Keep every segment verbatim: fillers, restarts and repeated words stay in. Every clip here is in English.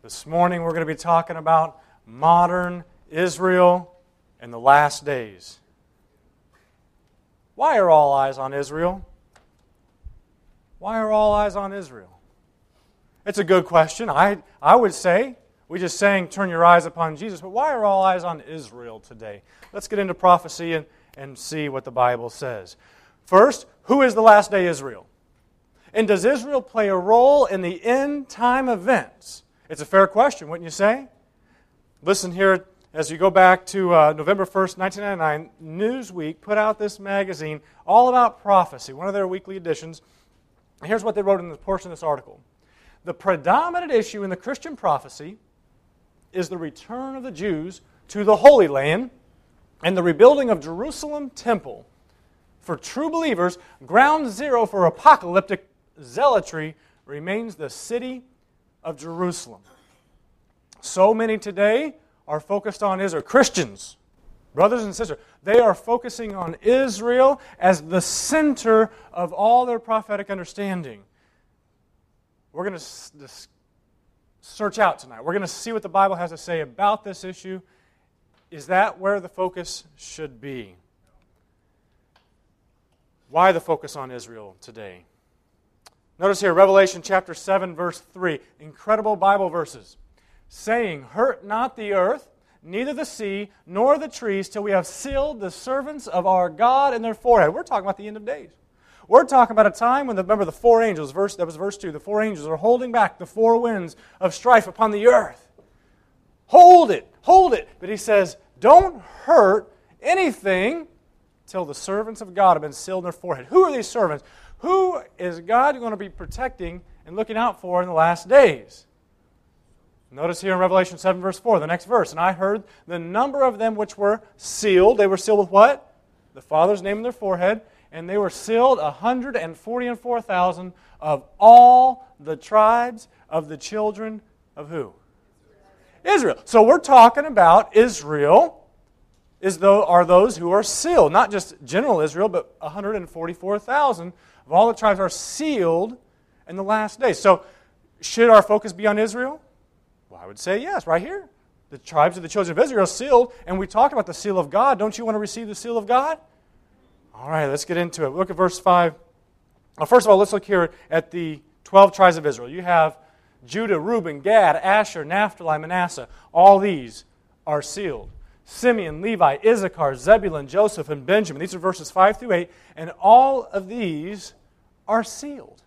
This morning we're going to be talking about modern Israel in the last days. Why are all eyes on Israel? Why are all eyes on Israel? It's a good question. I, I would say, we just sang, turn your eyes upon Jesus, but why are all eyes on Israel today? Let's get into prophecy and, and see what the Bible says. First, who is the last day Israel? And does Israel play a role in the end time events? It's a fair question, wouldn't you say? Listen here, as you go back to uh, November first, nineteen ninety-nine, Newsweek put out this magazine all about prophecy, one of their weekly editions. Here's what they wrote in the portion of this article. The predominant issue in the Christian prophecy is the return of the Jews to the Holy Land and the rebuilding of Jerusalem temple. For true believers, ground zero for apocalyptic zealotry remains the city of Jerusalem. So many today are focused on Israel. Christians, brothers and sisters, they are focusing on Israel as the center of all their prophetic understanding. We're going to s- search out tonight. We're going to see what the Bible has to say about this issue. Is that where the focus should be? Why the focus on Israel today? Notice here, Revelation chapter seven, verse three. Incredible Bible verses. Saying, hurt not the earth, neither the sea, nor the trees, till we have sealed the servants of our God in their forehead. We're talking about the end of days. We're talking about a time when, the, remember the four angels, verse that was verse two, the four angels are holding back the four winds of strife upon the earth. Hold it, hold it. But he says, don't hurt anything till the servants of God have been sealed in their forehead. Who are these servants? Who is God going to be protecting and looking out for in the last days? Notice here in Revelation seven, verse four, the next verse. And I heard the number of them which were sealed. They were sealed with what? The Father's name in their forehead. And they were sealed one hundred forty-four thousand of all the tribes of the children of who? Israel. So we're talking about Israel is though are those who are sealed. Not just general Israel, but one hundred forty-four thousand of all the tribes are sealed in the last days. So should our focus be on Israel? Well, I would say yes, right here. The tribes of the children of Israel are sealed, and we talked about the seal of God. Don't you want to receive the seal of God? All right, let's get into it. Look at verse five. Well, first of all, let's look here at the twelve tribes of Israel. You have Judah, Reuben, Gad, Asher, Naphtali, Manasseh. All these are sealed. Simeon, Levi, Issachar, Zebulun, Joseph, and Benjamin. These are verses five through eight. And all of these are sealed.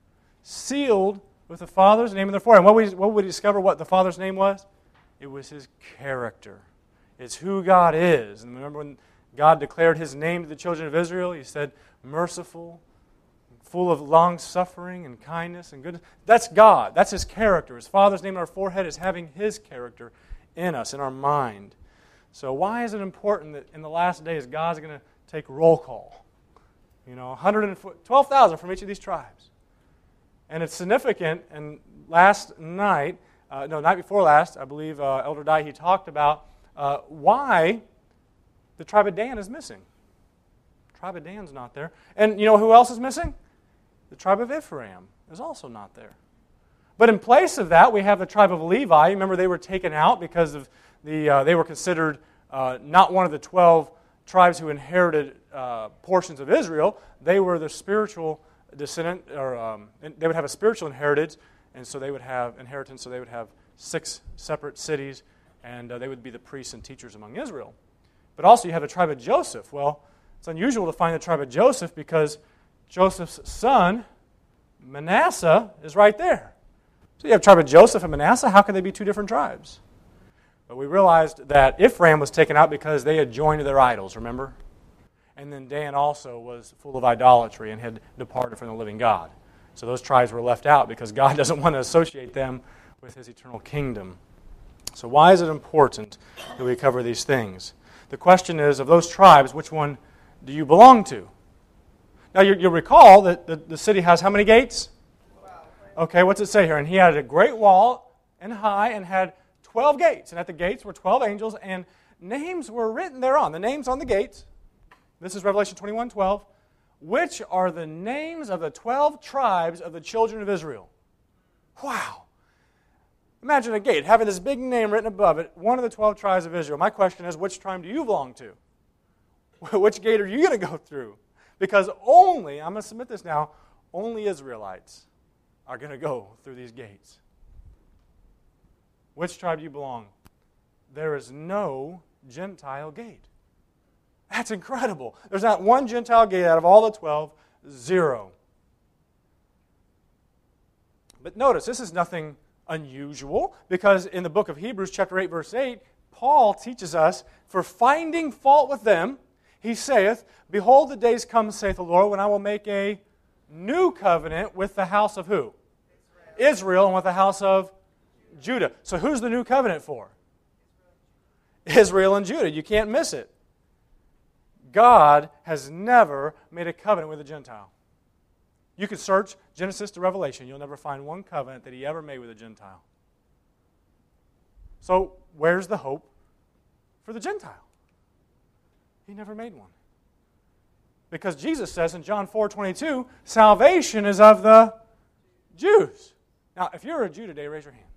Sealed with the Father's name in their forehead. And what we, what would we discover what the Father's name was? It was His character. It's who God is. And remember when God declared His name to the children of Israel? He said, merciful, full of long-suffering and kindness and goodness. That's God. That's His character. His Father's name on our forehead is having His character in us, in our mind. So why is it important that in the last days God's going to take roll call? You know, one hundred twelve thousand from each of these tribes. And it's significant, and last night, uh, no, night before last, I believe uh, Elder Dye, he talked about uh, why the tribe of Dan is missing. The tribe of Dan's not there. And you know who else is missing? The tribe of Ephraim is also not there. But in place of that, we have the tribe of Levi. Remember, they were taken out because of the uh, they were considered uh, not one of the twelve tribes who inherited uh, portions of Israel. They were the spiritual descendant, or um, they would have a spiritual inheritance, and so they would have inheritance. So they would have six separate cities, and uh, they would be the priests and teachers among Israel. But also, you have the tribe of Joseph. Well, it's unusual to find the tribe of Joseph because Joseph's son, Manasseh, is right there. So you have the tribe of Joseph and Manasseh. How can they be two different tribes? But we realized that Ephraim was taken out because they had joined their idols, remember? And then Dan also was full of idolatry and had departed from the living God. So those tribes were left out because God doesn't want to associate them with His eternal kingdom. So why is it important that we cover these things? The question is, of those tribes, which one do you belong to? Now, you, you'll recall that the, the city has how many gates? Okay, what's it say here? And he had a great wall and high and had twelve gates. And at the gates were twelve angels, and names were written thereon. The names on the gates. This is Revelation twenty-one twelve. Which are the names of the twelve tribes of the children of Israel? Wow. Imagine a gate having this big name written above it, one of the twelve tribes of Israel. My question is, which tribe do you belong to? Which gate are you going to go through? Because only, I'm going to submit this now, only Israelites are going to go through these gates. Which tribe do you belong? There is no Gentile gate. That's incredible. There's not one Gentile gate out of all the twelve, zero. But notice, this is nothing unusual, because in the book of Hebrews, chapter eight, verse eight, Paul teaches us, for finding fault with them, he saith, behold, the days come, saith the Lord, when I will make a new covenant with the house of who? Israel, Israel and with the house of Judah. So who's the new covenant for? Israel and Judah. You can't miss it. God has never made a covenant with a Gentile. You can search Genesis to Revelation. You'll never find one covenant that he ever made with a Gentile. So where's the hope for the Gentile? He never made one. Because Jesus says in John four twenty-two, salvation is of the Jews. Now, if you're a Jew today, raise your hand.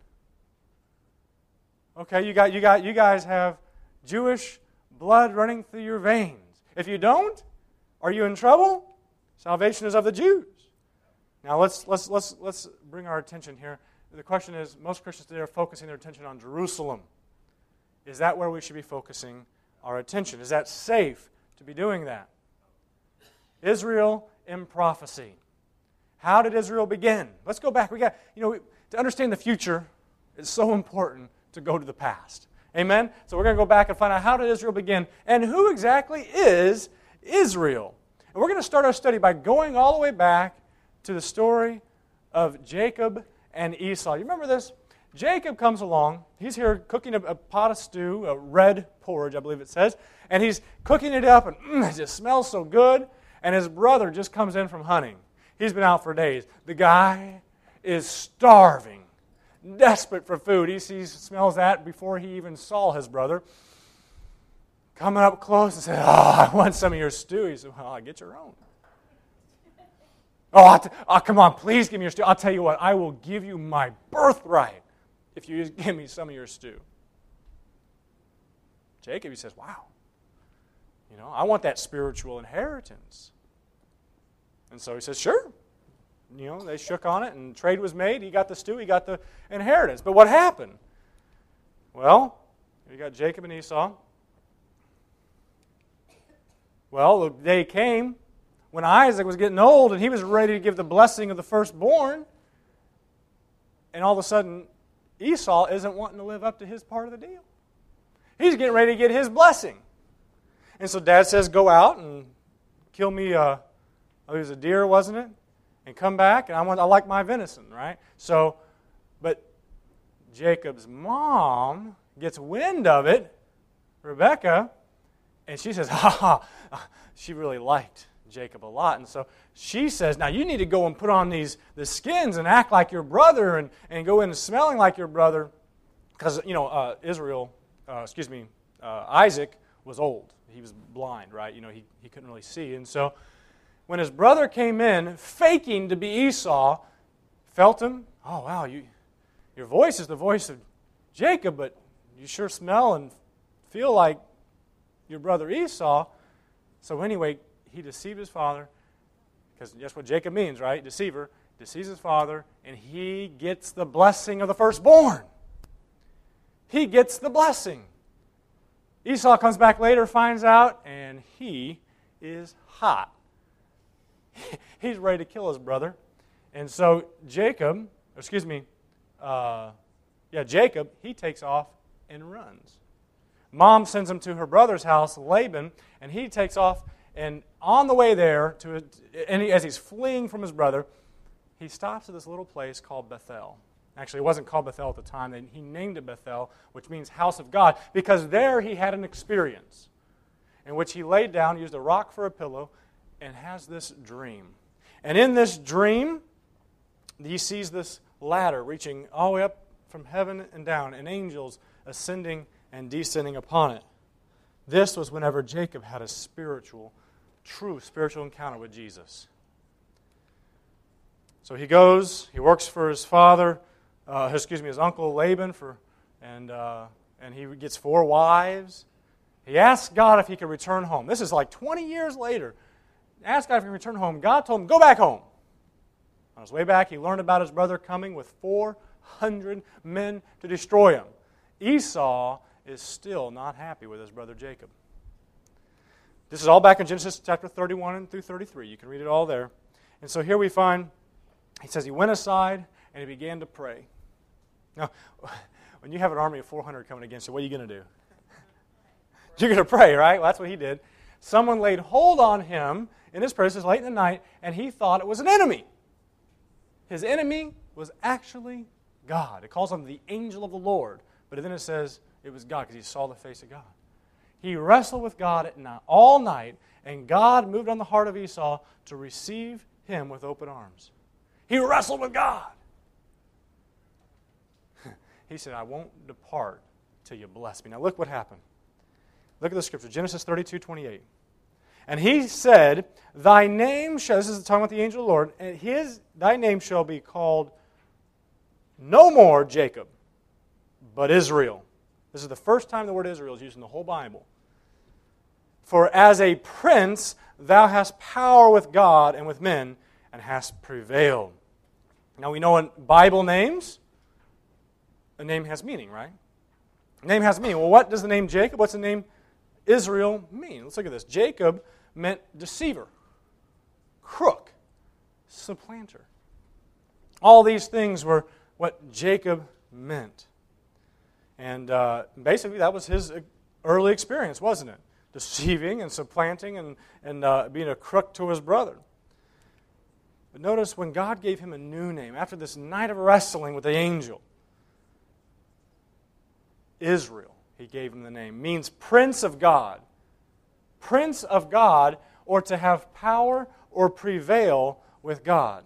Okay, you got you got you guys have Jewish blood running through your veins. If you don't, are you in trouble? Salvation is of the Jews. Now let's let's let's let's bring our attention here. The question is, most Christians today are focusing their attention on Jerusalem. Is that where we should be focusing our attention? Is that safe to be doing that? Israel in prophecy. How did Israel begin? Let's go back. We got, you know, to understand the future, it's so important to go to the past. Amen? So we're going to go back and find out, how did Israel begin, and who exactly is Israel? And we're going to start our study by going all the way back to the story of Jacob and Esau. You remember this? Jacob comes along. He's here cooking a, a pot of stew, a red porridge, I believe it says, and he's cooking it up, and mm, it just smells so good. And his brother just comes in from hunting. He's been out for days. The guy is starving, desperate for food. He sees, smells that before he even saw his brother. Coming up close and says, oh, I want some of your stew. He said, well, I'll get your own. Oh, t- oh, come on, please give me your stew. I'll tell you what, I will give you my birthright if you just give me some of your stew. Jacob, he says, wow. You know, I want that spiritual inheritance. And so he says, sure. You know, they shook on it and trade was made. He got the stew, he got the inheritance. But what happened? Well, you got Jacob and Esau. Well, the day came when Isaac was getting old and he was ready to give the blessing of the firstborn. And all of a sudden, Esau isn't wanting to live up to his part of the deal. He's getting ready to get his blessing. And so Dad says, go out and kill me a, it was a deer, wasn't it? And come back, and I want I like my venison, right? So, but Jacob's mom gets wind of it, Rebecca, and she says, ha ha, she really liked Jacob a lot. And so she says, now you need to go and put on these the skins and act like your brother and, and go in smelling like your brother. Because, you know, uh, Israel, uh, excuse me, uh, Isaac was old. He was blind, right? You know, he, he couldn't really see. And so when his brother came in, faking to be Esau, felt him. Oh, wow, you, your voice is the voice of Jacob, but you sure smell and feel like your brother Esau. So anyway, he deceived his father, because that's what Jacob means, right? Deceiver. Deceives his father, and he gets the blessing of the firstborn. He gets the blessing. Esau comes back later, finds out, and he is hot. He's ready to kill his brother. And so Jacob, excuse me, uh, yeah, Jacob, he takes off and runs. Mom sends him to her brother's house, Laban, and he takes off, and on the way there, to and he, as he's fleeing from his brother, he stops at this little place called Bethel. Actually, it wasn't called Bethel at the time. He named it Bethel, which means house of God, because there he had an experience in which he laid down, used a rock for a pillow, and has this dream. And in this dream, he sees this ladder reaching all the way up from heaven and down, and angels ascending and descending upon it. This was whenever Jacob had a spiritual, true spiritual encounter with Jesus. So he goes, he works for his father, uh, excuse me, his uncle Laban for, and uh, and he gets four wives. He asks God if he could return home. This is like twenty years later. He asked God if he could return home. God told him, go back home. On his way back, he learned about his brother coming with four hundred men to destroy him. Esau is still not happy with his brother Jacob. This is all back in Genesis chapter thirty-one through thirty-three. You can read it all there. And so here we find, he says he went aside and he began to pray. Now, when you have an army of four hundred coming against you, what are you going to do? You're going to pray, right? Well, that's what he did. Someone laid hold on him in his prayer. This is late in the night, and he thought it was an enemy. His enemy was actually God. It calls him the angel of the Lord, but then it says it was God because he saw the face of God. He wrestled with God at night, all night, and God moved on the heart of Esau to receive him with open arms. He wrestled with God. He said, I won't depart till you bless me. Now look what happened. Look at the scripture, Genesis thirty-two twenty-eight. And he said, Thy name shall, this is talking about the angel of the Lord, and his, thy name shall be called no more Jacob, but Israel. This is the first time the word Israel is used in the whole Bible. For as a prince thou hast power with God and with men, and hast prevailed. Now we know in Bible names, a name has meaning, right? A name has meaning. Well, what does the name Jacob, what's the name Israel mean? Let's look at this. Jacob meant deceiver, crook, supplanter. All these things were what Jacob meant. And uh, basically that was his early experience, wasn't it? Deceiving and supplanting and, and uh, being a crook to his brother. But notice when God gave him a new name, after this night of wrestling with the angel, Israel, he gave him the name, means Prince of God. Prince of God, or to have power or prevail with God.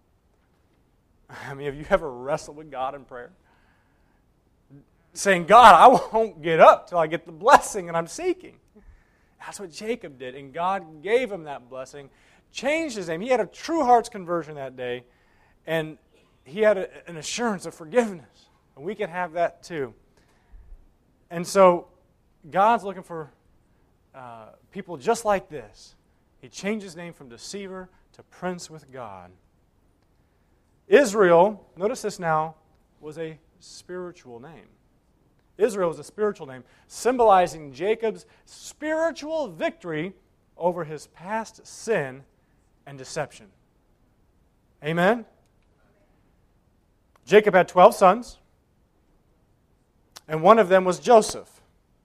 I mean, have you ever wrestled with God in prayer? Saying, God, I won't get up till I get the blessing that I'm seeking. That's what Jacob did, and God gave him that blessing, changed his name. He had a true heart's conversion that day, and he had a, an assurance of forgiveness. And we can have that too. And so God's looking for uh, people just like this. He changed his name from deceiver to prince with God. Israel, notice this now, was a spiritual name. Israel was a spiritual name, symbolizing Jacob's spiritual victory over his past sin and deception. Amen? Jacob had twelve sons, and one of them was Joseph.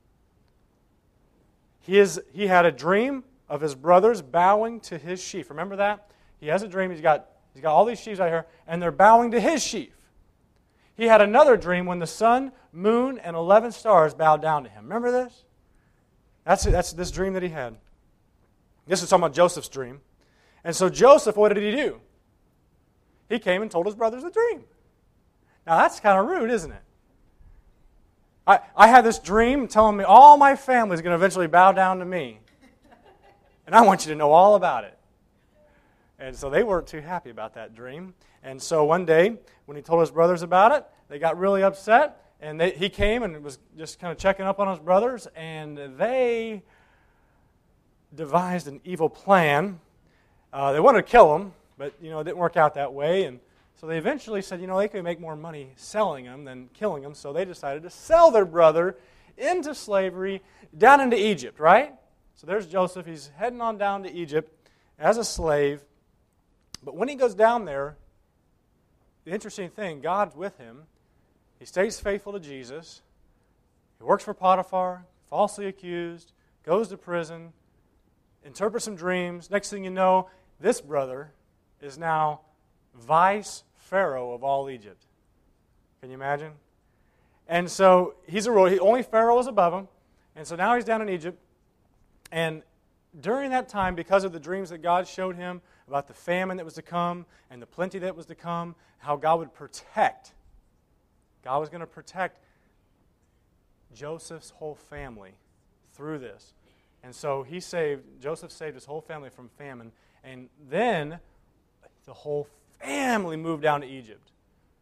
He, is, he had a dream of his brothers bowing to his sheaf. Remember that? He has a dream. He's got, he's got all these sheaves out here, and they're bowing to his sheaf. He had another dream when the sun, moon, and eleven stars bowed down to him. Remember this? That's, that's this dream that he had. This is talking about Joseph's dream. And so Joseph, what did he do? He came and told his brothers the dream. Now that's kind of rude, isn't it? I, I had this dream telling me all my family is going to eventually bow down to me. And I want you to know all about it. And so they weren't too happy about that dream. And so one day, when he told his brothers about it, they got really upset. And they, he came and was just kind of checking up on his brothers. And they devised an evil plan. Uh, they wanted to kill him, but you know it didn't work out that way. And so they eventually said, you know, they could make more money selling him than killing him. So they decided to sell their brother into slavery down into Egypt, right? So there's Joseph. He's heading on down to Egypt as a slave. But when he goes down there, the interesting thing, God's with him. He stays faithful to Jesus. He works for Potiphar, falsely accused, goes to prison, interprets some dreams. Next thing you know, this brother is now vice Pharaoh of all Egypt. Can you imagine? And so he's a ruler. He, only Pharaoh is above him. And so now he's down in Egypt. And during that time, because of the dreams that God showed him about the famine that was to come and the plenty that was to come, how God would protect. God was going to protect Joseph's whole family through this. And so he saved, Joseph saved his whole family from famine. And then the whole family moved down to Egypt.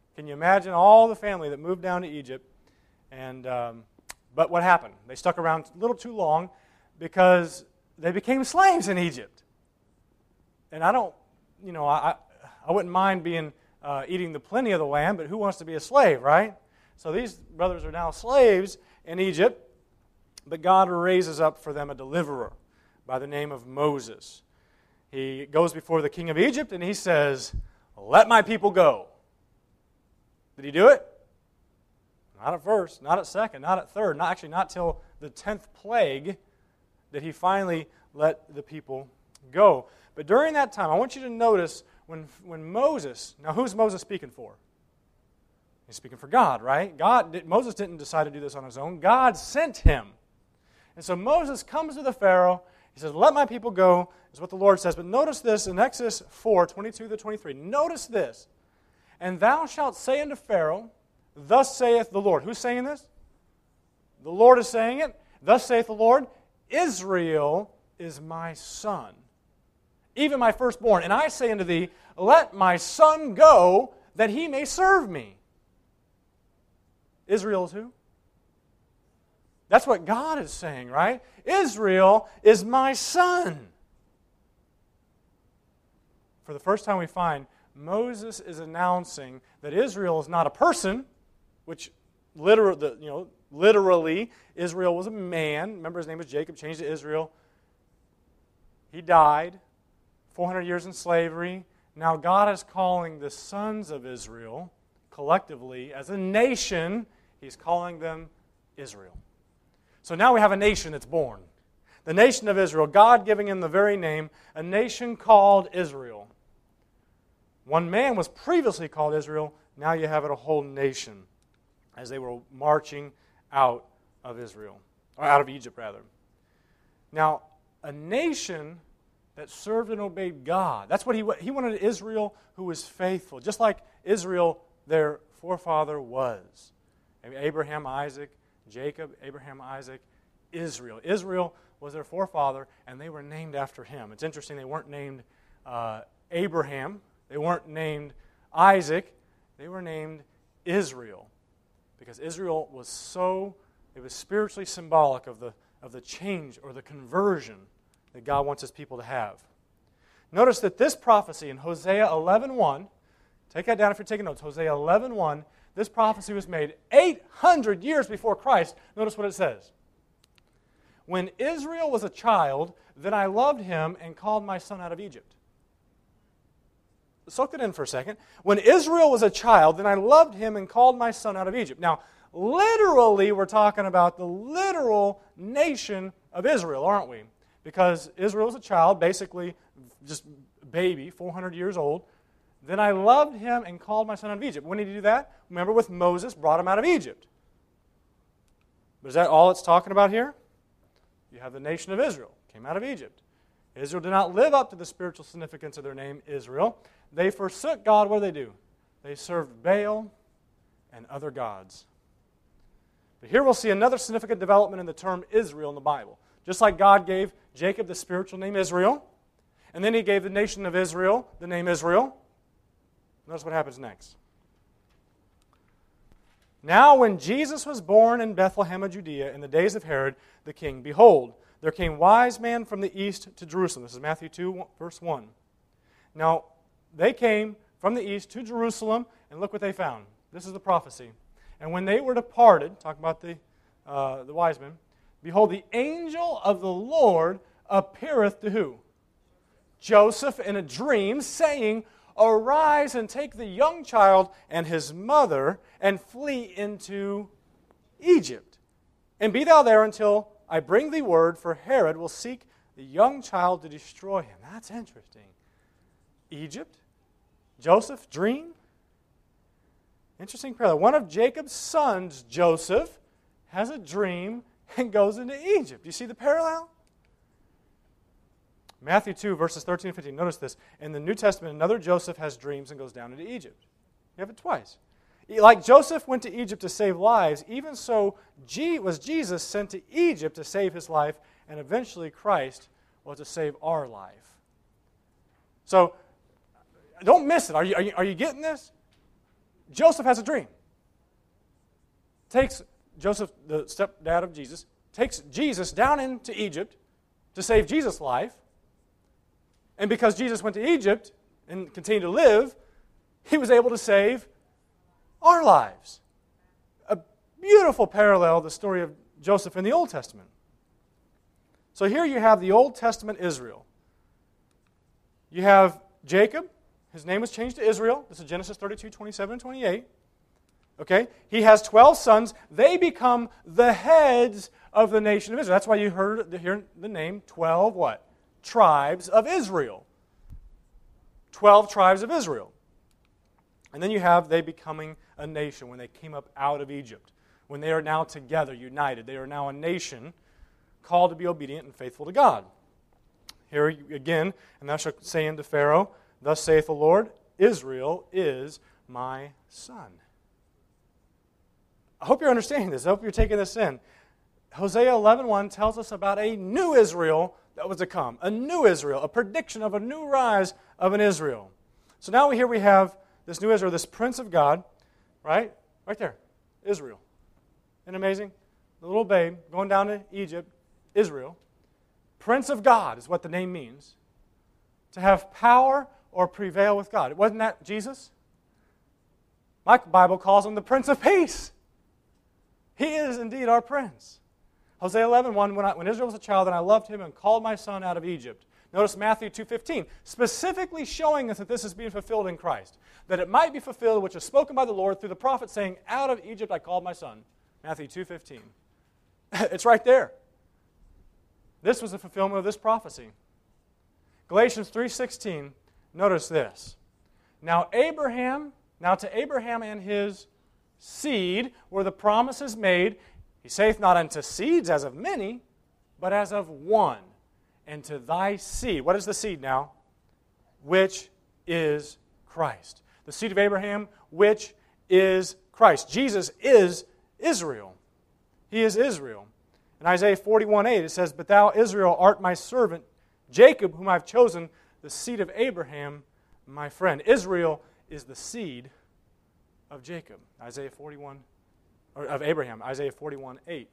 Can you imagine all the family that moved down to Egypt? And um, but what happened? They stuck around a little too long because they became slaves in Egypt. And I don't, you know, I I wouldn't mind being uh, eating the plenty of the land, but who wants to be a slave, right? So these brothers are now slaves in Egypt, but God raises up for them a deliverer by the name of Moses. He goes before the king of Egypt and he says, "Let my people go." Did he do it? Not at first, not at second, not at third, not actually not till the tenth plague did he finally let the people go. But during that time, I want you to notice when, when Moses, now who's Moses speaking for? He's speaking for God, right? God did, Moses didn't decide to do this on his own. God sent him. And so Moses comes to the Pharaoh. He says, "Let my people go," is what the Lord says. But notice this in Exodus four, twenty-two to twenty-three. Notice this. "And thou shalt say unto Pharaoh, Thus saith the Lord." Who's saying this? The Lord is saying it. "Thus saith the Lord, Israel is my son, even my firstborn. And I say unto thee, Let my son go, that he may serve me." Israel is who? That's what God is saying, right? Israel is my son. For the first time we find Moses is announcing that Israel is not a person, which literally, you know, literally Israel was a man. Remember, his name was Jacob, changed to Israel. He died, four hundred years in slavery. Now God is calling the sons of Israel collectively as a nation. He's calling them Israel. So now we have a nation that's born. The nation of Israel, God giving him the very name, a nation called Israel. One man was previously called Israel. Now you have it a whole nation as they were marching out of Israel, or out of Egypt rather. Now, a nation that served and obeyed God. That's what he he wanted, Israel who was faithful, just like Israel, their forefather, was. Abraham, Isaac, Jacob, Abraham, Isaac, Israel. Israel was their forefather, and they were named after him. It's interesting, they weren't named uh, Abraham. They weren't named Isaac. They were named Israel. Because Israel was so, it was spiritually symbolic of the, of the change or the conversion that God wants his people to have. Notice that this prophecy in Hosea eleven one, take that down if you're taking notes, Hosea eleven one, this prophecy was made eight hundred years before Christ. Notice what it says. "When Israel was a child, then I loved him and called my son out of Egypt." Soak it in for a second. "When Israel was a child, then I loved him and called my son out of Egypt." Now, literally, we're talking about the literal nation of Israel, aren't we? Because Israel was a child, basically just baby, four hundred years old. "Then I loved him and called my son out of Egypt." When did he do that? Remember, with Moses, brought him out of Egypt. But is that all it's talking about here? You have the nation of Israel, came out of Egypt. Israel did not live up to the spiritual significance of their name, Israel. They forsook God. What did they do? They served Baal and other gods. But here we'll see another significant development in the term Israel in the Bible. Just like God gave Jacob the spiritual name Israel, and then he gave the nation of Israel the name Israel. Notice what happens next. "Now when Jesus was born in Bethlehem of Judea in the days of Herod the king, behold, there came wise men from the east to Jerusalem." This is Matthew two, verse one. Now, they came from the east to Jerusalem, and look what they found. This is the prophecy. "And when they were departed," talking about the, uh, the wise men, "behold, the angel of the Lord appeareth to" who? Joseph in a dream, saying, "Arise and take the young child and his mother, and flee into Egypt. And be thou there until I bring thee word, for Herod will seek the young child to destroy him." That's interesting. Egypt? Joseph? Dream? Interesting parallel. One of Jacob's sons, Joseph, has a dream and goes into Egypt. Do you see the parallel? Matthew two, verses thirteen and fifteen. Notice this. In the New Testament, another Joseph has dreams and goes down into Egypt. You have it twice. Like Joseph went to Egypt to save lives, even so was Jesus sent to Egypt to save his life, and eventually Christ was to save our life. So, don't miss it. Are you, are you, are you getting this? Joseph has a dream. Takes Joseph, the stepdad of Jesus, takes Jesus down into Egypt to save Jesus' life. And because Jesus went to Egypt and continued to live, he was able to save our lives. A beautiful parallel, the story of Joseph in the Old Testament. So here you have the Old Testament Israel. You have Jacob. His name was changed to Israel. This is Genesis thirty-two, twenty-seven, and twenty-eight. Okay? He has twelve sons. They become the heads of the nation of Israel. That's why you heard hear the name twelve what? Tribes of Israel. twelve tribes of Israel. And then you have they becoming a nation when they came up out of Egypt. When they are now together, united. They are now a nation called to be obedient and faithful to God. Here again, and thou shalt say unto Pharaoh, thus saith the Lord, Israel is my son. I hope you're understanding this. I hope you're taking this in. Hosea eleven one tells us about a new Israel that was to come. A new Israel, a prediction of a new rise of an Israel. So now here we have this new Israel, this Prince of God, right? Right there, Israel. Isn't it amazing? The little babe going down to Egypt, Israel. Prince of God is what the name means. To have power or prevail with God. Wasn't that Jesus? My Bible calls him the Prince of Peace. He is indeed our Prince. Hosea eleven one, when, I, when Israel was a child, and I loved him and called my son out of Egypt. Notice Matthew two fifteen, specifically showing us that this is being fulfilled in Christ. That it might be fulfilled, which is spoken by the Lord through the prophet, saying, out of Egypt I called my son. Matthew two fifteen. It's right there. This was the fulfillment of this prophecy. Galatians three sixteen, notice this. Now Abraham, now to Abraham and his seed were the promises made. He saith not unto seeds as of many, but as of one. And to thy seed. What is the seed now? Which is Christ. The seed of Abraham, which is Christ. Jesus is Israel. He is Israel. In Isaiah forty-one eight it says, but thou, Israel, art my servant, Jacob, whom I have chosen, the seed of Abraham, my friend. Israel is the seed of Jacob. Isaiah forty-one, or of Abraham, Isaiah forty-one eight.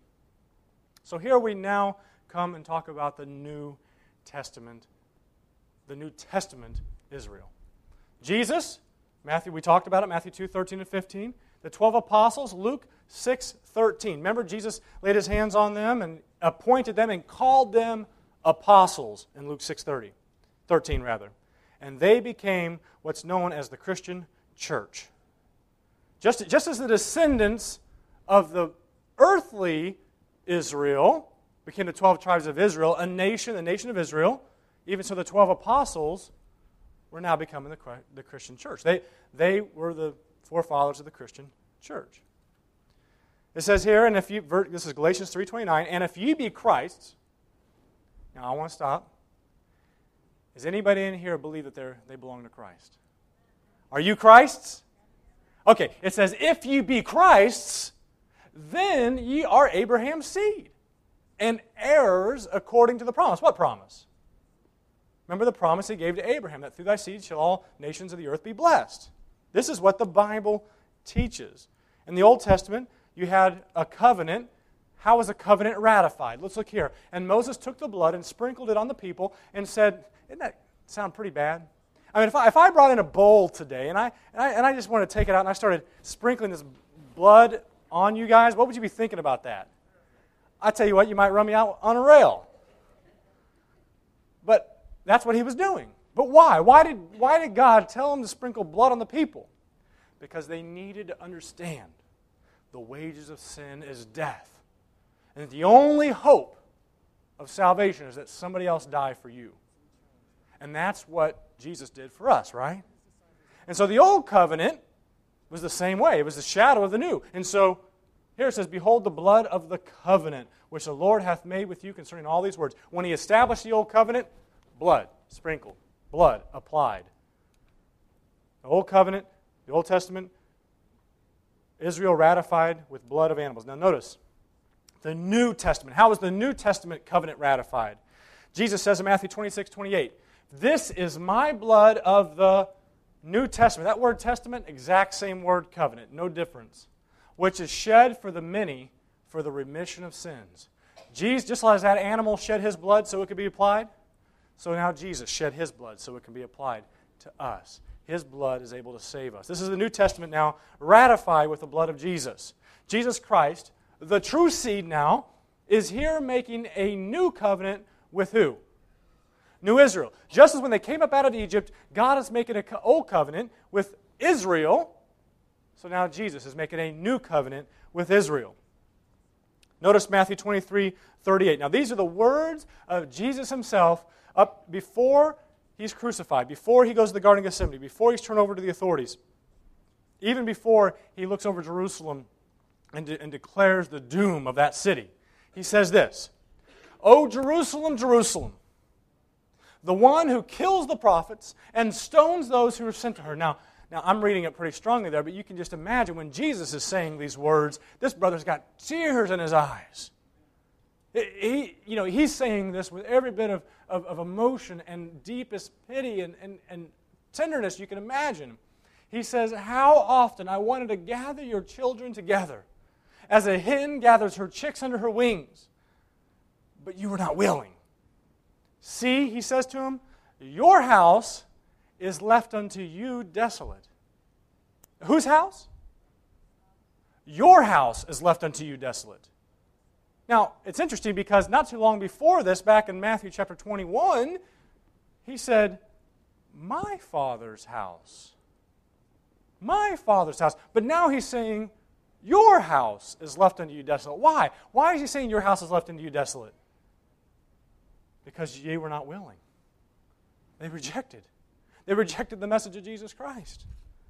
So here we now come and talk about the New Testament, the New Testament Israel. Jesus, Matthew, we talked about it, Matthew two thirteen and fifteen. The twelve apostles, Luke six thirteen. Remember, Jesus laid his hands on them and appointed them and called them apostles in Luke six thirty, thirteen rather. And they became what's known as the Christian church. Just, just as the descendants of the earthly Israel became the twelve tribes of Israel, a nation, the nation of Israel, even so the twelve apostles were now becoming the, the Christian church. They, they were the forefathers of the Christian church. It says here, and if you, this is Galatians three twenty-nine, and if ye be Christ's, now I want to stop. Does anybody in here believe that they they belong to Christ? Are you Christ's? Okay, it says, if ye be Christ's, then ye are Abraham's seed, and heirs according to the promise. What promise? Remember the promise he gave to Abraham, that through thy seed shall all nations of the earth be blessed. This is what the Bible teaches. In the Old Testament, you had a covenant. How was a covenant ratified? Let's look here. And Moses took the blood and sprinkled it on the people and said, doesn't that sound pretty bad? I mean, if I, if I brought in a bowl today and I, and I and I just wanted to take it out and I started sprinkling this blood on you guys, what would you be thinking about that? I tell you what, you might run me out on a rail. But that's what he was doing. But why? Why did, why did God tell him to sprinkle blood on the people? Because they needed to understand the wages of sin is death. And that the only hope of salvation is that somebody else die for you. And that's what Jesus did for us, right? And so the old covenant was the same way. It was the shadow of the new. And so here it says, behold the blood of the covenant, which the Lord hath made with you concerning all these words. When he established the old covenant, blood sprinkled, blood applied. The old covenant, the Old Testament, Israel ratified with blood of animals. Now notice, the New Testament. How was the New Testament covenant ratified? Jesus says in Matthew twenty-six twenty-eight, this is my blood of the New Testament. That word testament, exact same word covenant, no difference. Which is shed for the many for the remission of sins. Jesus, just as that animal shed his blood so it could be applied, so now Jesus shed his blood so it can be applied to us. His blood is able to save us. This is the New Testament now ratified with the blood of Jesus. Jesus Christ, the true seed now, is here making a new covenant with who? New Israel. Just as when they came up out of Egypt, God is making an old covenant with Israel, so now Jesus is making a new covenant with Israel. Notice Matthew twenty-three thirty-eight. Now these are the words of Jesus himself up before he's crucified, before he goes to the Garden of Gethsemane, before he's turned over to the authorities, even before he looks over Jerusalem and, de- and declares the doom of that city. He says this, "O Jerusalem, Jerusalem, the one who kills the prophets and stones those who are sent to her." Now, now I'm reading it pretty strongly there, but you can just imagine when Jesus is saying these words, this brother's got tears in his eyes. He, you know, he's saying this with every bit of, of, of emotion and deepest pity and, and, and tenderness you can imagine. He says, "How often I wanted to gather your children together, as a hen gathers her chicks under her wings, but you were not willing. See," he says to him, "your house is left unto you desolate." Whose house? Your house is left unto you desolate. Now, it's interesting because not too long before this, back in Matthew chapter twenty-one, he said, "My Father's house." My Father's house. But now he's saying, your house is left unto you desolate. Why? Why is he saying your house is left unto you desolate? Because ye were not willing. They rejected. They rejected the message of Jesus Christ.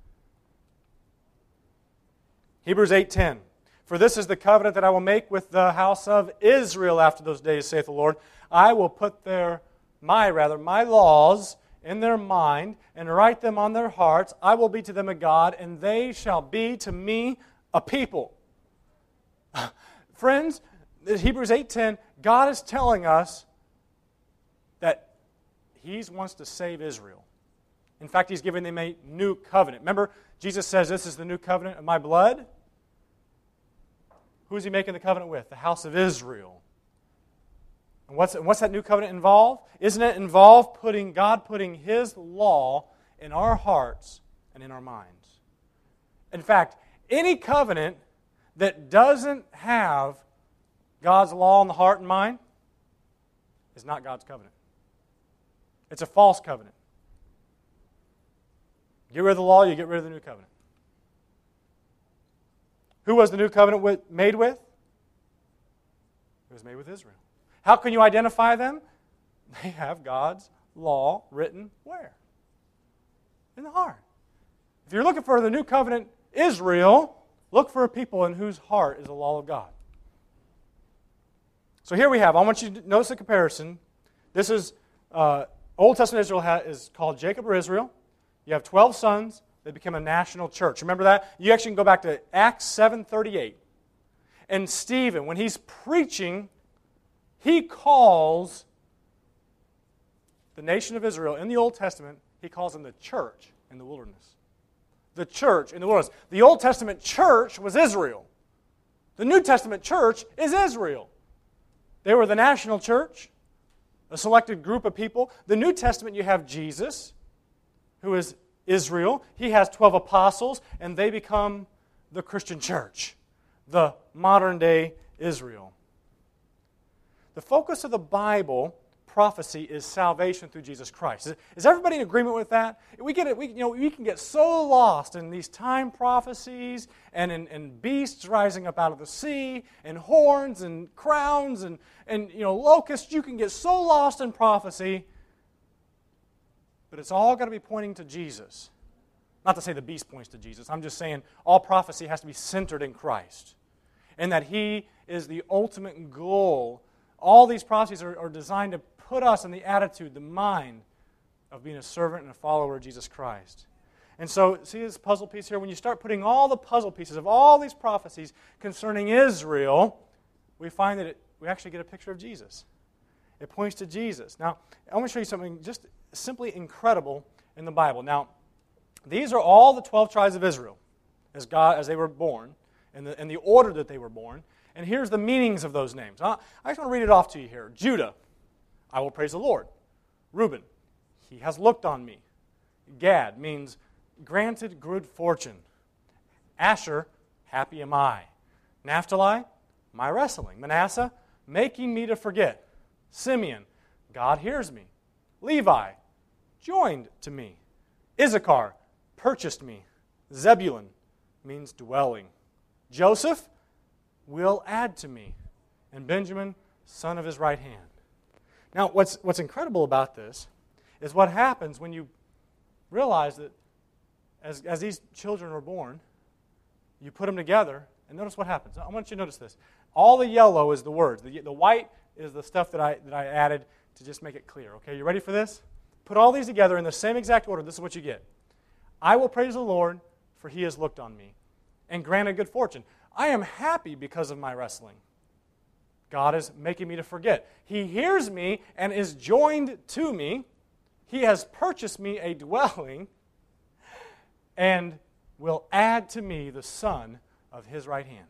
Hebrews eight ten. "For this is the covenant that I will make with the house of Israel after those days, saith the Lord. I will put their, my rather, my laws in their mind and write them on their hearts. I will be to them a God, and they shall be to me a people." Friends, Hebrews eight ten, God is telling us that He wants to save Israel. In fact, He's giving them a new covenant. Remember, Jesus says, "This is the new covenant of my blood." Who is He making the covenant with? The house of Israel. And what's, and what's that new covenant involve? Isn't it involve putting God putting His law in our hearts and in our minds? In fact, any covenant that doesn't have God's law in the heart and mind is not God's covenant. It's a false covenant. Get rid of the law, you get rid of the new covenant. Who was the new covenant with, made with? It was made with Israel. How can you identify them? They have God's law written where? In the heart. If you're looking for the new covenant Israel, look for a people in whose heart is the law of God. So here we have, I want you to notice the comparison. This is, uh, Old Testament Israel ha- is called Jacob or Israel. You have twelve sons. They became a national church. Remember that? You actually can go back to Acts seven thirty-eight. And Stephen, when he's preaching, he calls the nation of Israel in the Old Testament, he calls them the church in the wilderness. The church in the wilderness. The Old Testament church was Israel. The New Testament church is Israel. They were the national church, a selected group of people. The New Testament, you have Jesus, who is Israel. He has twelve apostles, and they become the Christian church, the modern-day Israel. The focus of the Bible prophecy is salvation through Jesus Christ. Is, is everybody in agreement with that? We get it. We, you know, we can get so lost in these time prophecies and in, in beasts rising up out of the sea and horns and crowns and, and you know locusts. You can get so lost in prophecy. But it's all got to be pointing to Jesus. Not to say the beast points to Jesus. I'm just saying all prophecy has to be centered in Christ. And that He is the ultimate goal. All these prophecies are, are designed to put us in the attitude, the mind of being a servant and a follower of Jesus Christ. And so, see this puzzle piece here? When you start putting all the puzzle pieces of all these prophecies concerning Israel, we find that it, we actually get a picture of Jesus. It points to Jesus. Now, I want to show you something just simply incredible in the Bible. Now, These are all the twelve tribes of Israel as God as they were born, in the, in the order that they were born. And here's the meanings of those names. I just want to read it off to you here. Judah, I will praise the Lord. Reuben, he has looked on me. Gad means granted good fortune. Asher, happy am I. Naphtali, my wrestling. Manasseh, making me to forget. Simeon, God hears me. Levi, joined to me. Issachar, purchased me. Zebulun means dwelling. Joseph will add to me. And Benjamin, son of his right hand. Now, what's, what's incredible about this is what happens when you realize that as, as these children are born, you put them together, and notice what happens. I want you to notice this. All the yellow is the words. The, the white is the stuff that I, that I added to just make it clear. Okay, you ready for this? Put all these together in the same exact order. This is what you get. I will praise the Lord, for he has looked on me, and granted good fortune. I am happy because of my wrestling. God is making me to forget. He hears me and is joined to me. He has purchased me a dwelling and will add to me the son of his right hand.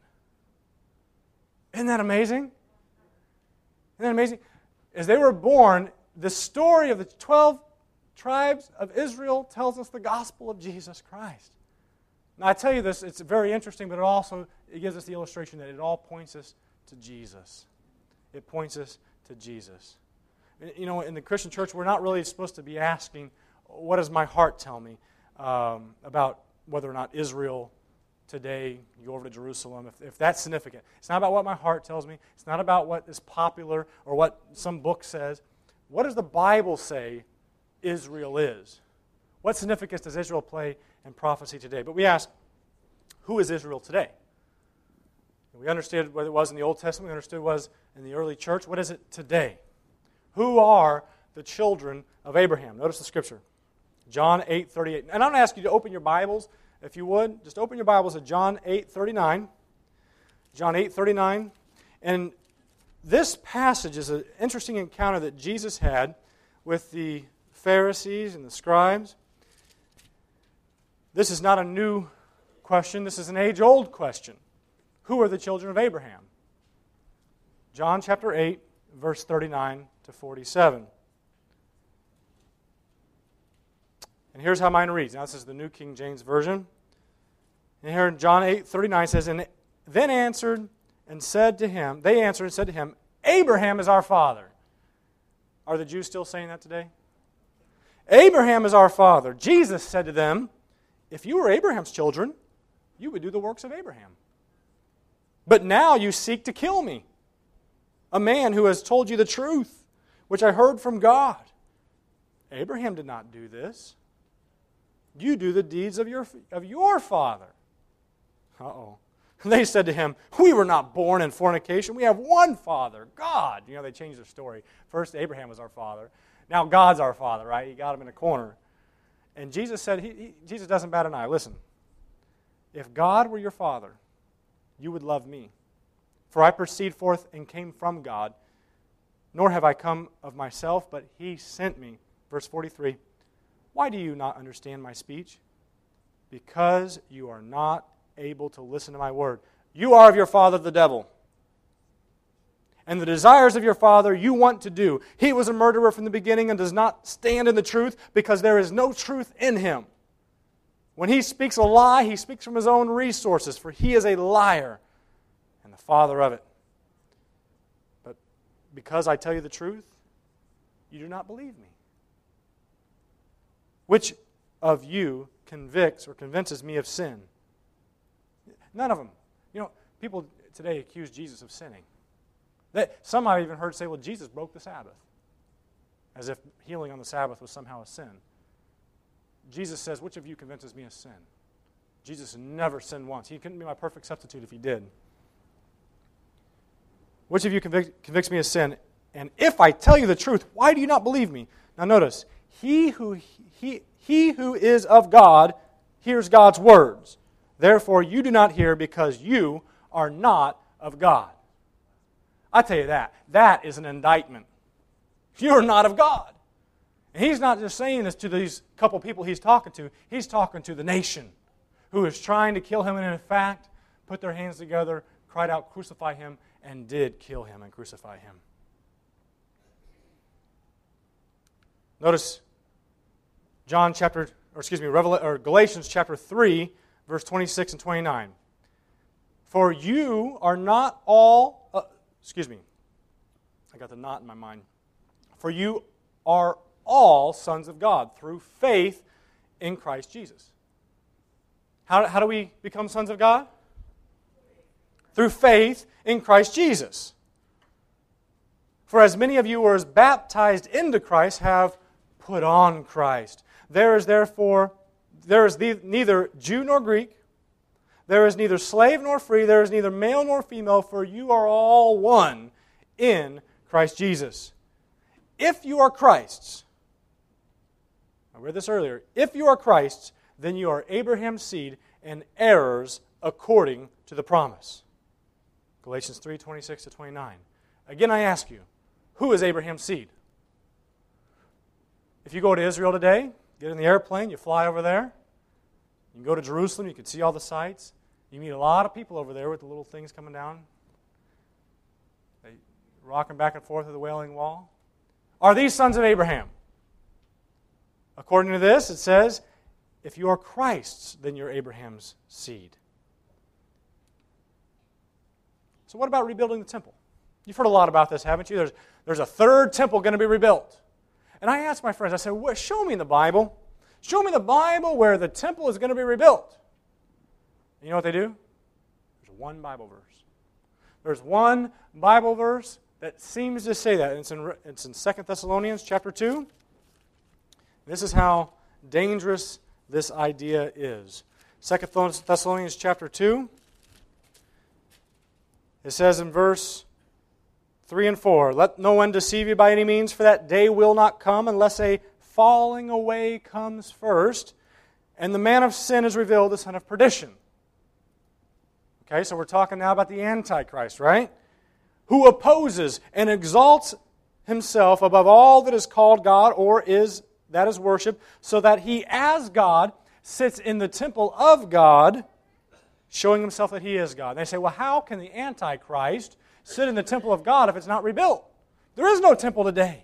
Isn't that amazing? Isn't that amazing? As they were born, the story of the twelve tribes of Israel tells us the gospel of Jesus Christ. Now, I tell you this, it's very interesting, but it also it gives us the illustration that it all points us to Jesus. It points us to Jesus. You know, in the Christian church, we're not really supposed to be asking, what does my heart tell me um, about whether or not Israel today, you go over to Jerusalem, if, if that's significant. It's not about what my heart tells me. It's not about what is popular or what some book says. What does the Bible say Israel is? What significance does Israel play in prophecy today? But we ask, who is Israel today? We understood what it was in the Old Testament. We understood what it was in the early church. What is it today? Who are the children of Abraham? Notice the scripture. John eight thirty-eight. And I'm going to ask you to open your Bibles, if you would. Just open your Bibles to John eight thirty-nine. John eight thirty-nine. And this passage is an interesting encounter that Jesus had with the Pharisees and the scribes. This is not a new question. This is an age-old question. Who are the children of Abraham? John chapter eight, verse thirty-nine to forty-seven. And here's how mine reads. Now, this is the New King James Version. And here in John eight thirty-nine says, and then answered and said to him, they answered and said to him, Abraham is our father. Are the Jews still saying that today? Abraham is our father. Jesus said to them, if you were Abraham's children, you would do the works of Abraham. But now you seek to kill me, a man who has told you the truth, which I heard from God. Abraham did not do this. You do the deeds of your, of your father. Uh-oh. They said to him, we were not born in fornication. We have one father, God. You know, they changed their story. First, Abraham was our father. Now God's our father, right? He got him in a corner. And Jesus said, he, he, Jesus doesn't bat an eye. Listen, if God were your father, you would love me. For I proceed forth and came from God, nor have I come of myself, but he sent me. Verse forty-three, why do you not understand my speech? Because you are not able to listen to my word. You are of your father the devil, and the desires of your father you want to do. He was a murderer from the beginning and does not stand in the truth, because there is no truth in him. When he speaks a lie, he speaks from his own resources, for he is a liar and the father of it. But because I tell you the truth, you do not believe me. Which of you convicts or convinces me of sin? None of them. You know, people today accuse Jesus of sinning. They, some I've even heard say, well, Jesus broke the Sabbath, as if healing on the Sabbath was somehow a sin. Jesus says, which of you convinces me of sin? Jesus never sinned once. He couldn't be my perfect substitute if he did. Which of you convict, convicts me of sin? And if I tell you the truth, why do you not believe me? Now notice, he who, he, he who is of God hears God's words. Therefore you do not hear, because you are not of God. I tell you that. That is an indictment. You're not of God. And he's not just saying this to these couple people he's talking to. He's talking to the nation who is trying to kill him and in fact put their hands together, cried out, crucify him, and did kill him and crucify him. Notice John chapter, or excuse me, Revel- or Galatians chapter three, verse twenty-six and twenty-nine. For you are not all, uh, excuse me, I got the not in my mind. For you are all sons of God through faith in Christ Jesus. How, how do we become sons of God? Through faith in Christ Jesus. For as many of you who are baptized into Christ have put on Christ. There is therefore, there is neither Jew nor Greek, there is neither slave nor free, there is neither male nor female, for you are all one in Christ Jesus. If you are Christ's, I read this earlier, if you are Christ's, then you are Abraham's seed and heirs according to the promise. Galatians three, twenty-six to twenty-nine. Again, I ask you, who is Abraham's seed? If you go to Israel today, get in the airplane, you fly over there, you can go to Jerusalem, you can see all the sights. You meet a lot of people over there with the little things coming down. They rocking back and forth with the Wailing Wall. Are these sons of Abraham? According to this, it says, if you are Christ's, then you're Abraham's seed. So what about rebuilding the temple? You've heard a lot about this, haven't you? There's, there's a third temple going to be rebuilt. And I asked my friends, I said, well, show me in the Bible. Show me the Bible where the temple is going to be rebuilt. And you know what they do? There's one Bible verse. There's one Bible verse that seems to say that. And it's in, it's in Second Thessalonians chapter two. This is how dangerous this idea is. Second Thessalonians chapter two. It says in verse three and four, let no one deceive you by any means, for that day will not come unless a falling away comes first, and the man of sin is revealed, the son of perdition. Okay, so we're talking now about the Antichrist, right? Who opposes and exalts himself above all that is called God or is that is worshipped, so that he as God sits in the temple of God, showing himself that he is God. And they say, well, how can the Antichrist sit in the temple of God if it's not rebuilt? There is no temple today.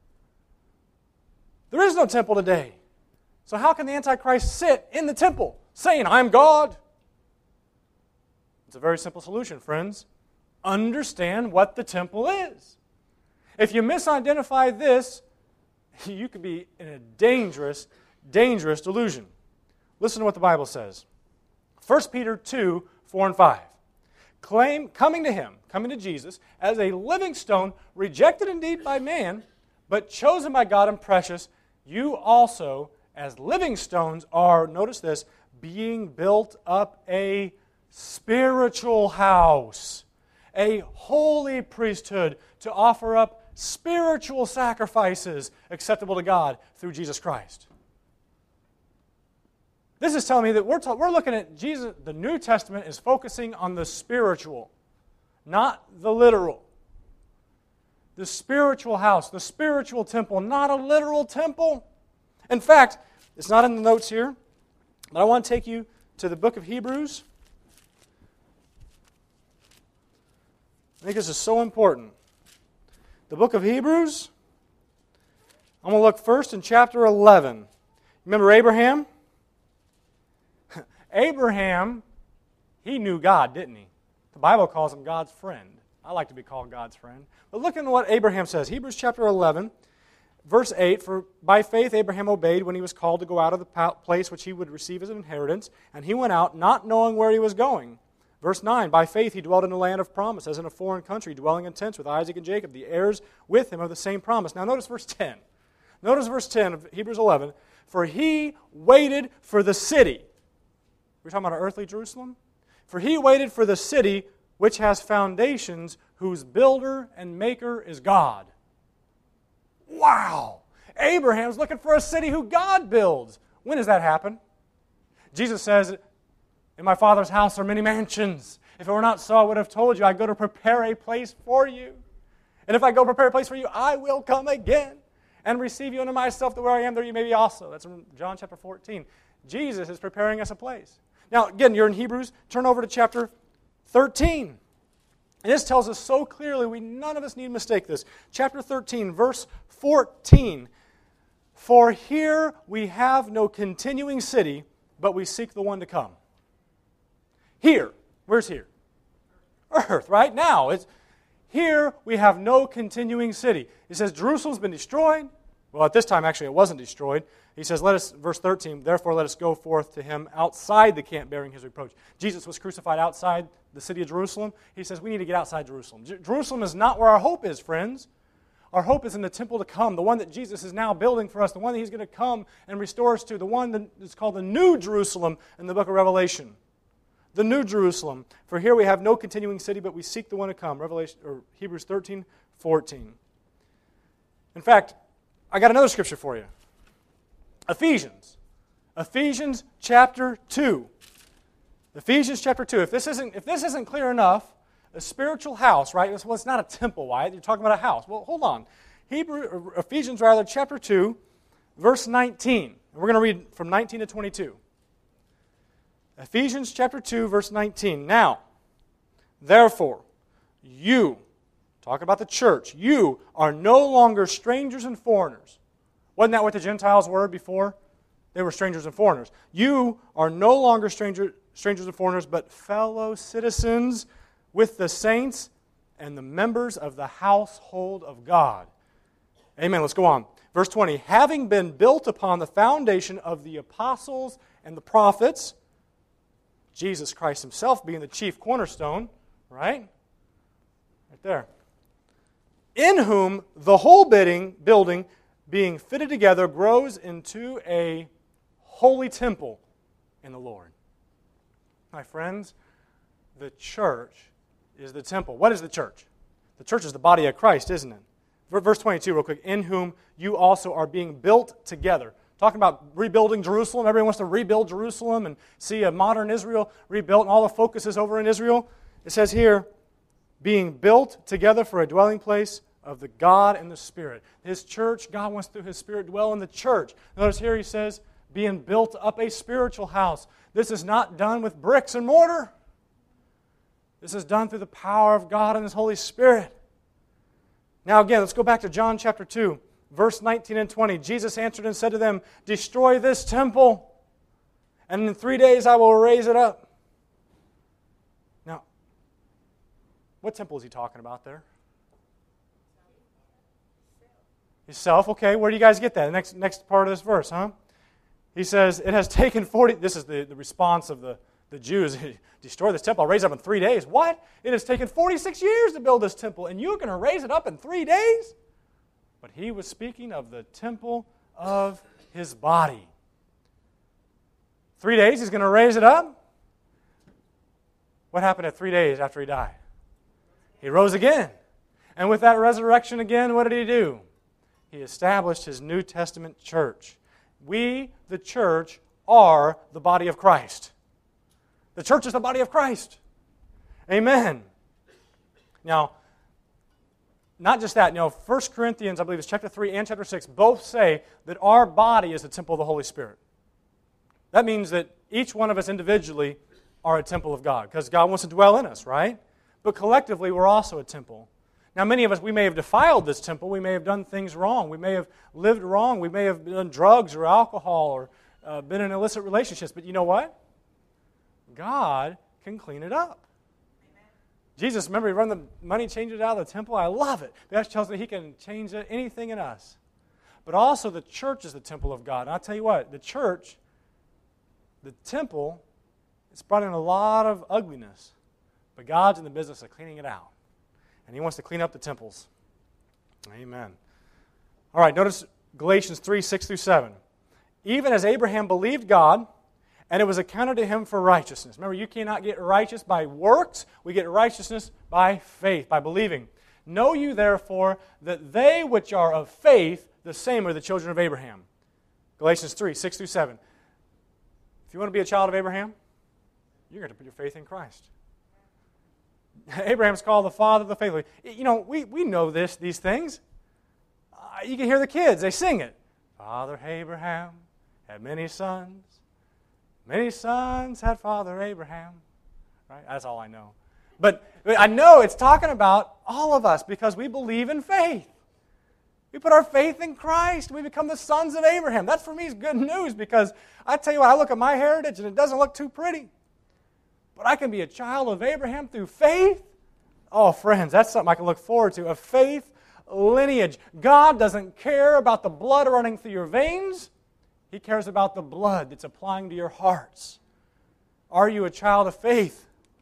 There is no temple today. So how can the Antichrist sit in the temple saying, I'm God? It's a very simple solution, friends. Understand what the temple is. If you misidentify this, you could be in a dangerous, dangerous delusion. Listen to what the Bible says. First Peter two, four and five. Claim, coming to him, coming to Jesus, as a living stone, rejected indeed by man, but chosen by God and precious, you also, as living stones, are, notice this, being built up a spiritual house, a holy priesthood to offer up spiritual sacrifices acceptable to God through Jesus Christ. This is telling me that we're, ta- we're looking at Jesus, the New Testament is focusing on the spiritual, not the literal. The spiritual house, the spiritual temple, not a literal temple. In fact, it's not in the notes here, but I want to take you to the book of Hebrews. I think this is so important. The book of Hebrews, I'm going to look first in chapter eleven. Remember Abraham? Abraham, he knew God, didn't he? The Bible calls him God's friend. I like to be called God's friend. But look at what Abraham says. Hebrews chapter eleven, verse eight, for by faith Abraham obeyed when he was called to go out of the place which he would receive as an inheritance, and he went out not knowing where he was going. Verse nine, by faith he dwelt in a land of promise, as in a foreign country, dwelling in tents with Isaac and Jacob, the heirs with him of the same promise. Now notice verse ten. Notice verse ten of Hebrews eleven. For he waited for the city. We're talking about our earthly Jerusalem? For he waited for the city which has foundations, whose builder and maker is God. Wow! Abraham's looking for a city who God builds. When does that happen? Jesus says, in my Father's house are many mansions. If it were not so, I would have told you, I go to prepare a place for you. And if I go prepare a place for you, I will come again and receive you unto myself, that where I am, there you may be also. That's in John chapter fourteen. Jesus is preparing us a place. Now, again, you're in Hebrews. Turn over to chapter thirteen. And this tells us so clearly, we none of us need to mistake this. Chapter thirteen, verse fourteen. For here we have no continuing city, but we seek the one to come. Here. Where's here? Earth, right? Now. It's, here we have no continuing city. He says Jerusalem's been destroyed. Well, at this time, actually, it wasn't destroyed. He says, let us, verse thirteen, therefore let us go forth to him outside the camp bearing his reproach. Jesus was crucified outside the city of Jerusalem. He says, we need to get outside Jerusalem. J- Jerusalem is not where our hope is, friends. Our hope is in the temple to come, the one that Jesus is now building for us, the one that he's going to come and restore us to, the one that is called the New Jerusalem in the book of Revelation. The New Jerusalem. For here we have no continuing city, but we seek the one to come. Revelation or Hebrews thirteen, fourteen. In fact, I got another scripture for you. Ephesians. Ephesians chapter two. Ephesians chapter two. If this isn't, if this isn't clear enough, a spiritual house, right? Well, it's not a temple, Wyatt. You're talking about a house. Well, hold on. Hebrew, Ephesians rather, chapter two, verse nineteen. And we're going to read from nineteen to twenty-two. Ephesians chapter two, verse nineteen. Now, therefore, you, talking about the church, you are no longer strangers and foreigners. Wasn't that what the Gentiles were before? They were strangers and foreigners. You are no longer stranger, strangers and foreigners, but fellow citizens with the saints and the members of the household of God. Amen. Let's go on. Verse twenty. Having been built upon the foundation of the apostles and the prophets, Jesus Christ himself being the chief cornerstone, right? Right there. In whom the whole building, building being fitted together grows into a holy temple in the Lord. My friends, the church is the temple. What is the church? The church is the body of Christ, isn't it? Verse twenty-two, real quick. In whom you also are being built together. Talking about rebuilding Jerusalem. Everyone wants to rebuild Jerusalem and see a modern Israel rebuilt, and all the focus is over in Israel. It says here, being built together for a dwelling place of the God and the Spirit. His church, God wants through His Spirit dwell in the church. Notice here he says, being built up a spiritual house. This is not done with bricks and mortar. This is done through the power of God and His Holy Spirit. Now again, let's go back to John chapter two. Verse nineteen and twenty, Jesus answered and said to them, destroy this temple, and in three days I will raise it up. Now, what temple is he talking about there? Himself. Okay, where do you guys get that? The next, next part of this verse, huh? He says, it has taken forty, this is the, the response of the, the Jews, destroy this temple, I'll raise it up in three days. What? It has taken forty-six years to build this temple, and you're going to raise it up in three days? But he was speaking of the temple of his body. Three days, he's going to raise it up. What happened at three days after he died? He rose again. And with that resurrection again, what did he do? He established his New Testament church. We, the church, are the body of Christ. The church is the body of Christ. Amen. Now, not just that, you know, First Corinthians, I believe it's chapter three and chapter six, both say that our body is the temple of the Holy Spirit. That means that each one of us individually are a temple of God, because God wants to dwell in us, right? But collectively, we're also a temple. Now, many of us, we may have defiled this temple. We may have done things wrong. We may have lived wrong. We may have done drugs or alcohol or uh, been in illicit relationships. But you know what? God can clean it up. Jesus, remember, he run the money changers out of the temple. I love it. That tells me he can change anything in us. But also the church is the temple of God. And I'll tell you what, the church, the temple, it's brought in a lot of ugliness. But God's in the business of cleaning it out. And he wants to clean up the temples. Amen. All right, notice Galatians three, six through seven. Even as Abraham believed God, and it was accounted to him for righteousness. Remember, you cannot get righteous by works. We get righteousness by faith, by believing. Know you, therefore, that they which are of faith, the same are the children of Abraham. Galatians three, six through seven. If you want to be a child of Abraham, you're going to put your faith in Christ. Abraham's called the father of the faithful. You know, we, we know this, these things. you can hear the kids, they sing it. Father Abraham had many sons. Many sons had Father Abraham. Right? That's all I know. But, but I know it's talking about all of us because we believe in faith. We put our faith in Christ. We become the sons of Abraham. That for me is good news because I tell you what, I look at my heritage and it doesn't look too pretty. But I can be a child of Abraham through faith. Oh, friends, that's something I can look forward to. A faith lineage. God doesn't care about the blood running through your veins. He cares about the blood that's applying to your hearts. Are you a child of faith?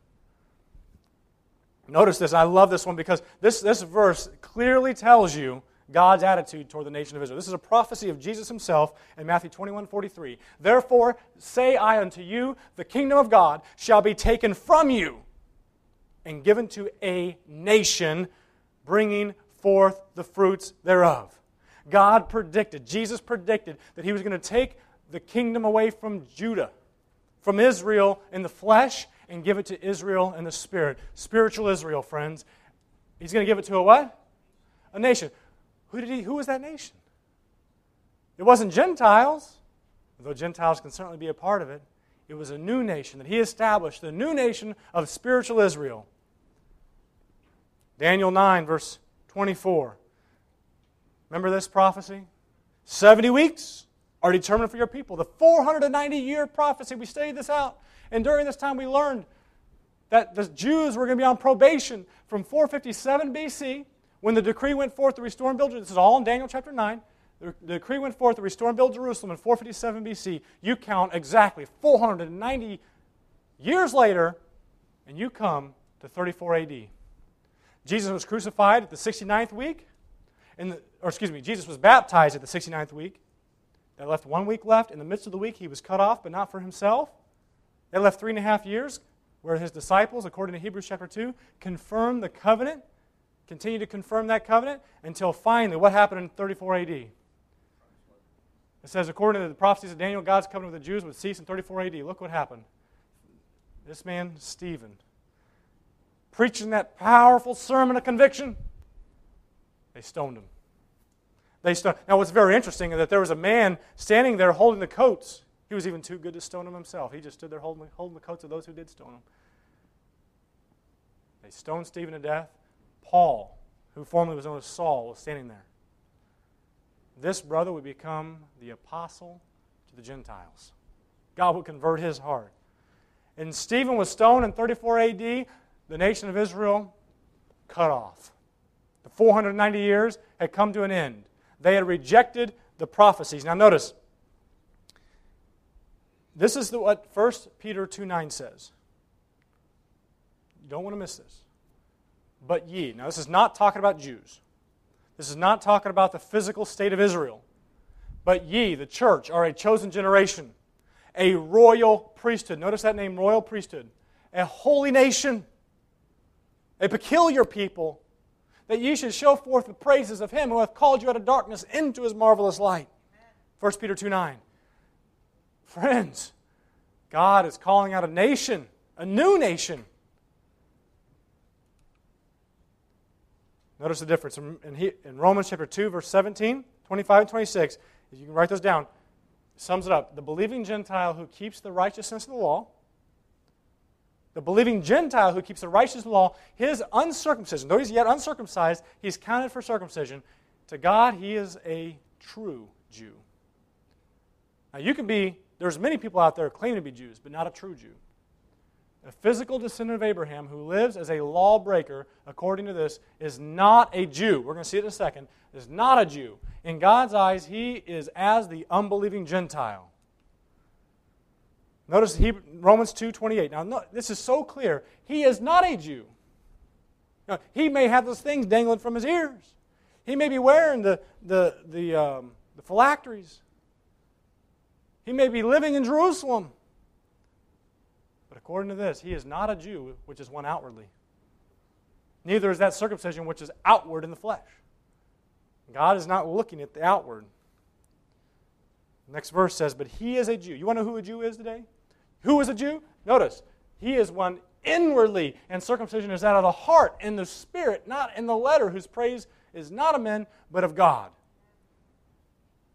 Notice this. I love this one because this, this verse clearly tells you God's attitude toward the nation of Israel. This is a prophecy of Jesus himself in Matthew twenty-one forty-three. Therefore, say I unto you, the kingdom of God shall be taken from you and given to a nation, bringing forth the fruits thereof. God predicted, Jesus predicted that he was going to take the kingdom away from Judah, from Israel in the flesh, and give it to Israel in the spirit. Spiritual Israel, friends. He's going to give it to a what? A nation. Who did he? Who was that nation? It wasn't Gentiles, though Gentiles can certainly be a part of it. It was a new nation that he established, the new nation of spiritual Israel. Daniel nine, verse twenty-four. Remember this prophecy? seventy weeks are determined for your people. The four hundred ninety year prophecy, we studied this out. And during this time we learned that the Jews were going to be on probation from four fifty-seven B C, when the decree went forth to restore and build Jerusalem. This is all in Daniel chapter nine. The, the decree went forth to restore and build Jerusalem in four fifty-seven B C. You count exactly four hundred ninety years later, and you come to thirty-four A D. Jesus was crucified at the sixty-ninth week. In the, or excuse me, Jesus was baptized at the sixty-ninth week. That left one week left. In the midst of the week, he was cut off, but not for himself. That left three and a half years, where his disciples, according to Hebrews chapter two, confirmed the covenant, continued to confirm that covenant, until finally, what happened in thirty-four A D? It says, according to the prophecies of Daniel, God's covenant with the Jews would cease in thirty-four A D. Look what happened. This man, Stephen, preaching that powerful sermon of conviction, they stoned him. They stoned. Now, what's very interesting is that there was a man standing there holding the coats. He was even too good to stone him himself. He just stood there holding, holding the coats of those who did stone him. They stoned Stephen to death. Paul, who formerly was known as Saul, was standing there. This brother would become the apostle to the Gentiles. God would convert his heart. And Stephen was stoned in thirty-four A D. The nation of Israel cut off. The four hundred ninety years had come to an end. They had rejected the prophecies. Now notice, this is the, what First Peter two nine says. You don't want to miss this. But ye. Now this is not talking about Jews. This is not talking about the physical state of Israel. But ye, the church, are a chosen generation, a royal priesthood. Notice that name, royal priesthood. A holy nation, a peculiar people, that ye should show forth the praises of him who hath called you out of darkness into his marvelous light. First Peter two nine. Friends, God is calling out a nation, a new nation. Notice the difference. In, he, in Romans chapter two, verse seventeen, twenty-five, and twenty-six, you can write those down, it sums it up. The believing Gentile who keeps the righteousness of the law, the believing Gentile who keeps the righteousness of the law, his uncircumcision, though he's yet uncircumcised, he's counted for circumcision. To God, he is a true Jew. Now you can be, there's many people out there who claim to be Jews, but not a true Jew. A physical descendant of Abraham who lives as a lawbreaker, according to this, is not a Jew. We're going to see it in a second. Is not a Jew. In God's eyes, he is as the unbelieving Gentile. Notice Hebrew, Romans two twenty-eight. Now, no, this is so clear. He is not a Jew. Now, he may have those things dangling from his ears. He may be wearing the, the, the, um, the phylacteries. He may be living in Jerusalem. But according to this, he is not a Jew, which is one outwardly. Neither is that circumcision, which is outward in the flesh. God is not looking at the outward. The next verse says, but he is a Jew. You want to know who a Jew is today? Who is a Jew? Notice, he is one inwardly, and circumcision is out of the heart, in the spirit, not in the letter, whose praise is not of men, but of God.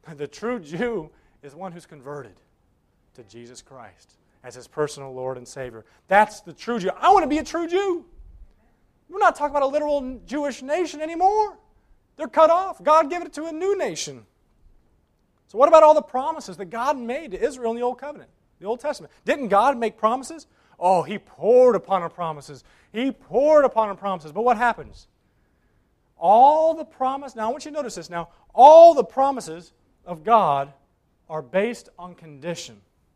The true Jew is one who's converted to Jesus Christ as his personal Lord and Savior. That's the true Jew. I want to be a true Jew. We're not talking about a literal Jewish nation anymore. They're cut off. God gave it to a new nation. So what about all the promises that God made to Israel in the Old Covenant, the Old Testament? Didn't God make promises? Oh, He poured upon our promises. He poured upon our promises. But what happens? All the promise, now I want you to notice this now, all the promises of God are based on condition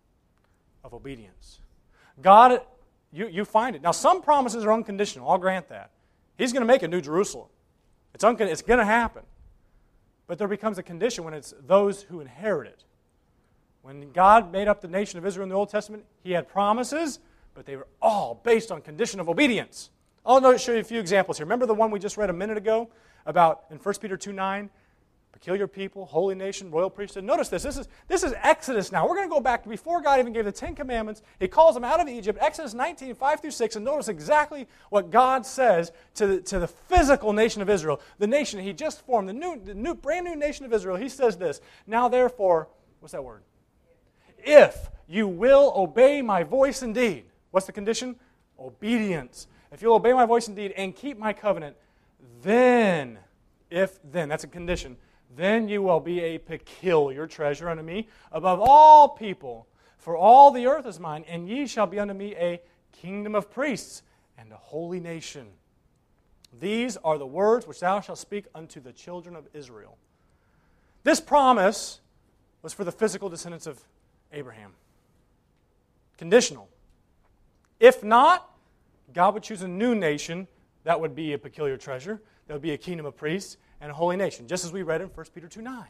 of obedience. God, you, you find it. Now some promises are unconditional, I'll grant that. He's going to make a new Jerusalem. It's, uncon- it's going to happen. But there becomes a condition when it's those who inherit it. When God made up the nation of Israel in the Old Testament, He had promises, but they were all based on condition of obedience. I'll show you a few examples here. Remember the one we just read a minute ago about in First Peter two nine? Peculiar people, holy nation, royal priesthood. Notice this. This is, this is Exodus now. We're going to go back to before God even gave the Ten Commandments. He calls them out of Egypt. Exodus nineteen, five through six. And notice exactly what God says to the, to the physical nation of Israel. The nation He just formed, the new, the new, brand new nation of Israel. He says this. Now therefore, what's that word? If you will obey my voice indeed. What's the condition? Obedience. If you'll obey my voice indeed and keep my covenant, then, if then, that's a condition, then you will be a peculiar treasure unto me above all people. For all the earth is mine, and ye shall be unto me a kingdom of priests and a holy nation. These are the words which thou shalt speak unto the children of Israel. This promise was for the physical descendants of Abraham. Conditional. If not, God would choose a new nation that would be a peculiar treasure, that would be a kingdom of priests, and a holy nation, just as we read in First Peter two nine.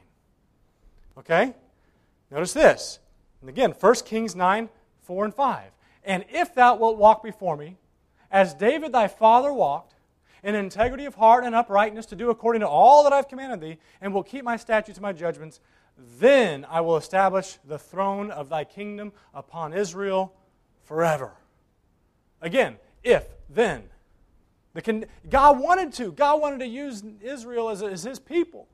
Okay? Notice this. And again, First Kings nine, four and five. And if thou wilt walk before me, as David thy father walked, in integrity of heart and uprightness, to do according to all that I have commanded thee, and will keep my statutes and my judgments, then I will establish the throne of thy kingdom upon Israel forever. Again, if, then. The con- God wanted to. God wanted to use Israel as, as His people.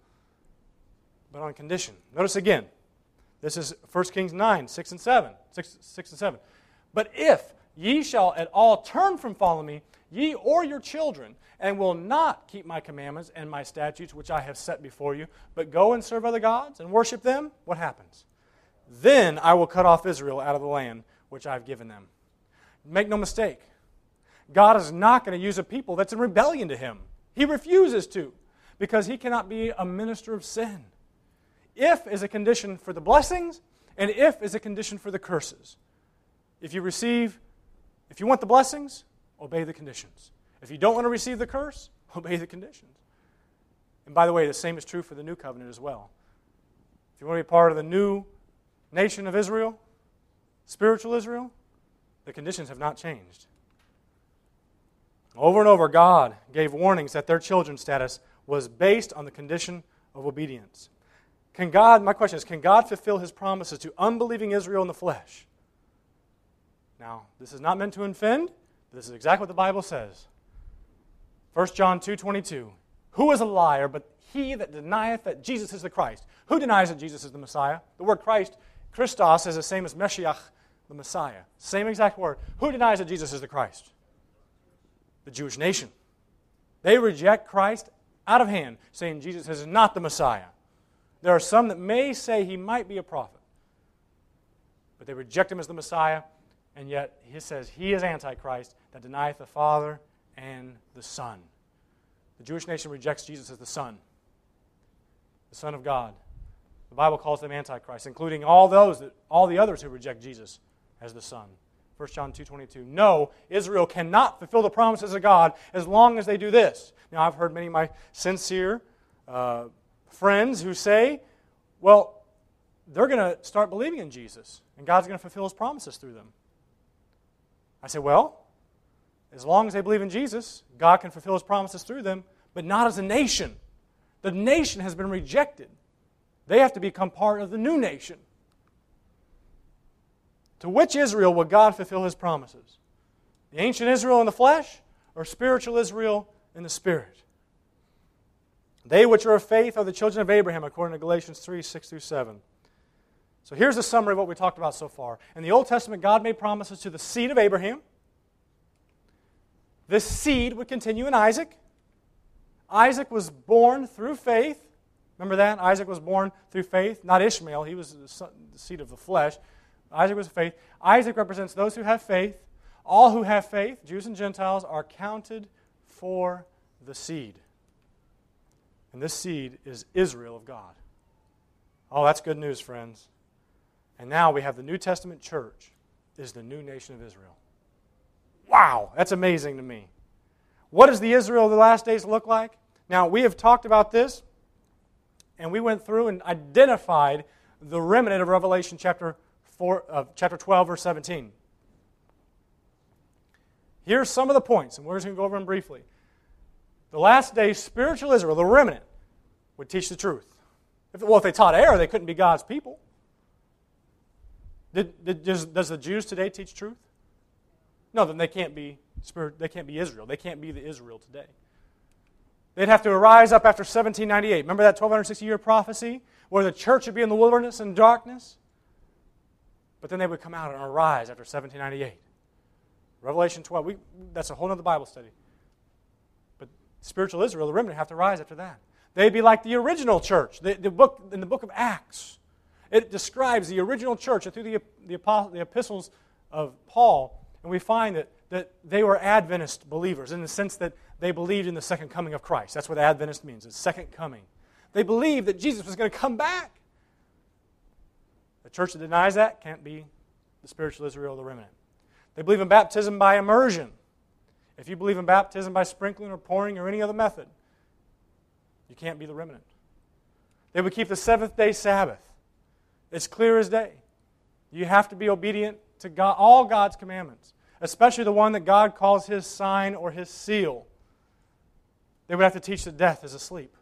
But on condition. Notice again. This is First Kings nine, six and seven. six, six and seven. But if ye shall at all turn from following me, ye or your children, and will not keep my commandments and my statutes which I have set before you, but go and serve other gods and worship them, what happens? Then I will cut off Israel out of the land which I have given them. Make no mistake. God is not going to use a people that's in rebellion to Him. He refuses to, because He cannot be a minister of sin. If is a condition for the blessings, and if is a condition for the curses. If you receive, if you want the blessings, obey the conditions. If you don't want to receive the curse, obey the conditions. And by the way, the same is true for the new covenant as well. If you want to be part of the new nation of Israel, spiritual Israel, the conditions have not changed. Over and over, God gave warnings that their children's status was based on the condition of obedience. Can God, my question is, can God fulfill His promises to unbelieving Israel in the flesh? Now, this is not meant to offend. This is exactly what the Bible says. First John two twenty-two. Who is a liar but he that denieth that Jesus is the Christ? Who denies that Jesus is the Messiah? The word Christ, Christos, is the same as Meshiach, the Messiah. Same exact word. Who denies that Jesus is the Christ? The Jewish nation. They reject Christ out of hand, saying Jesus is not the Messiah. There are some that may say He might be a prophet, but they reject Him as the Messiah, and yet He says He is Antichrist that denieth the Father and the Son. The Jewish nation rejects Jesus as the Son, the Son of God. The Bible calls them Antichrist, including all those that all the others who reject Jesus as the Son. First John two twenty-two. No, Israel cannot fulfill the promises of God as long as they do this. Now, I've heard many of my sincere uh, friends who say, well, they're going to start believing in Jesus, and God's going to fulfill His promises through them. I say, well, as long as they believe in Jesus, God can fulfill His promises through them, but not as a nation. The nation has been rejected. They have to become part of the new nation. To which Israel will God fulfill His promises? The ancient Israel in the flesh or spiritual Israel in the spirit? They which are of faith are the children of Abraham, according to Galatians three, six through seven. So here's a summary of what we talked about so far. In the Old Testament, God made promises to the seed of Abraham. This seed would continue in Isaac. Isaac was born through faith. Remember that? Isaac was born through faith, not Ishmael. He was the, son, the seed of the flesh. Isaac was faith. Isaac represents those who have faith. All who have faith, Jews and Gentiles, are counted for the seed. And this seed is Israel of God. Oh, that's good news, friends. And now we have the New Testament church is the new nation of Israel. Wow, that's amazing to me. What does the Israel of the last days look like? Now, we have talked about this, and we went through and identified the remnant of Revelation chapter four, uh, chapter twelve, verse seventeen. Here's some of the points, and we're just going to go over them briefly. The last days, spiritual Israel, the remnant, would teach the truth. If, well, if they taught error, they couldn't be God's people. Did, did, does, does the Jews today teach truth? No, then they can't be spirit. They can't be Israel. They can't be the Israel today. They'd have to arise up after seventeen ninety-eight. Remember that twelve sixty year prophecy where the church would be in the wilderness and darkness? But then they would come out and arise after seventeen ninety-eight. Revelation twelve, we, that's a whole other Bible study. But spiritual Israel, the remnant, have to rise after that. They'd be like the original church. The, the book in the book of Acts, it describes the original church through the, the, apostle, the epistles of Paul, and we find that, that they were Adventist believers in the sense that they believed in the second coming of Christ. That's what Adventist means, it's second coming. They believed that Jesus was going to come back. The church that denies that can't be the spiritual Israel, the remnant. They believe in baptism by immersion. If you believe in baptism by sprinkling or pouring or any other method, you can't be the remnant. They would keep the seventh day Sabbath. It's clear as day. You have to be obedient to God, all God's commandments, especially the one that God calls His sign or His seal. They would have to teach that death is asleep.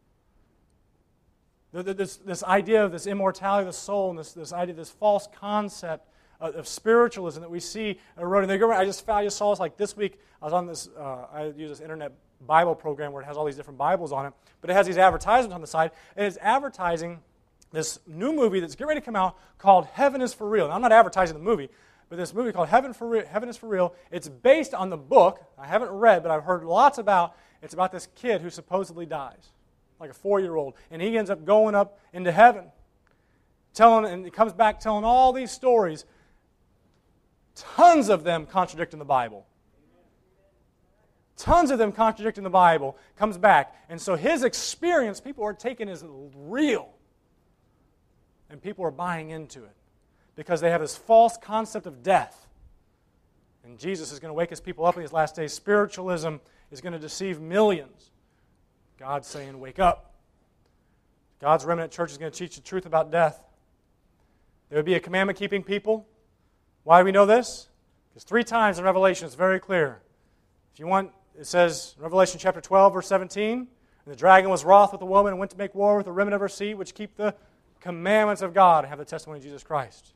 This, this idea of this immortality of the soul and this, this idea, this false concept of, of spiritualism that we see eroding. They go around, I just found, I just saw this like this week. I was on this, uh, I use this internet Bible program where it has all these different Bibles on it, but it has these advertisements on the side, and it's advertising this new movie that's getting ready to come out called Heaven is for Real. Now, I'm not advertising the movie, but this movie called Heaven for Real, Heaven is for Real. It's based on the book I haven't read, but I've heard lots about. It's about this kid who supposedly dies, like a four-year-old, and he ends up going up into heaven, telling, and he comes back telling all these stories. Tons of them contradicting the Bible. Tons of them contradicting the Bible, comes back. And so his experience, people are taking as real. And people are buying into it because they have this false concept of death. And Jesus is going to wake his people up in these last days. Spiritualism is going to deceive millions. God's saying, wake up. God's remnant church is going to teach the truth about death. There would be a commandment-keeping people. Why do we know this? Because three times in Revelation it's very clear. If you want, it says, Revelation chapter twelve, verse seventeen, and the dragon was wroth with the woman and went to make war with the remnant of her seed, which keep the commandments of God and have the testimony of Jesus Christ.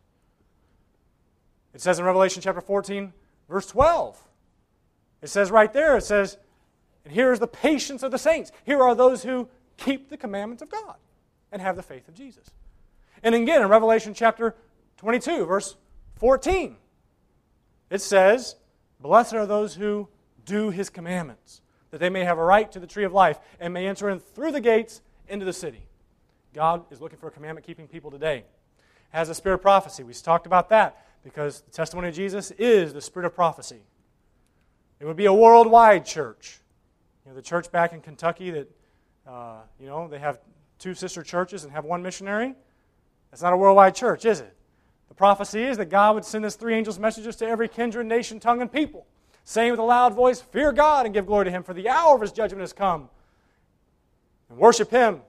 It says in Revelation chapter fourteen, verse twelve, it says right there, it says, and here is the patience of the saints. Here are those who keep the commandments of God and have the faith of Jesus. And again, in Revelation chapter twenty-two, verse fourteen, it says, blessed are those who do His commandments, that they may have a right to the tree of life and may enter in through the gates into the city. God is looking for a commandment-keeping people today. Has a spirit of prophecy. We talked about that because the testimony of Jesus is the spirit of prophecy. It would be a worldwide church. You know, the church back in Kentucky that, uh, you know, they have two sister churches and have one missionary. That's not a worldwide church, is it? The prophecy is that God would send His three angels messages to every kindred, nation, tongue, and people, saying with a loud voice, fear God and give glory to Him, for the hour of His judgment has come. And worship Him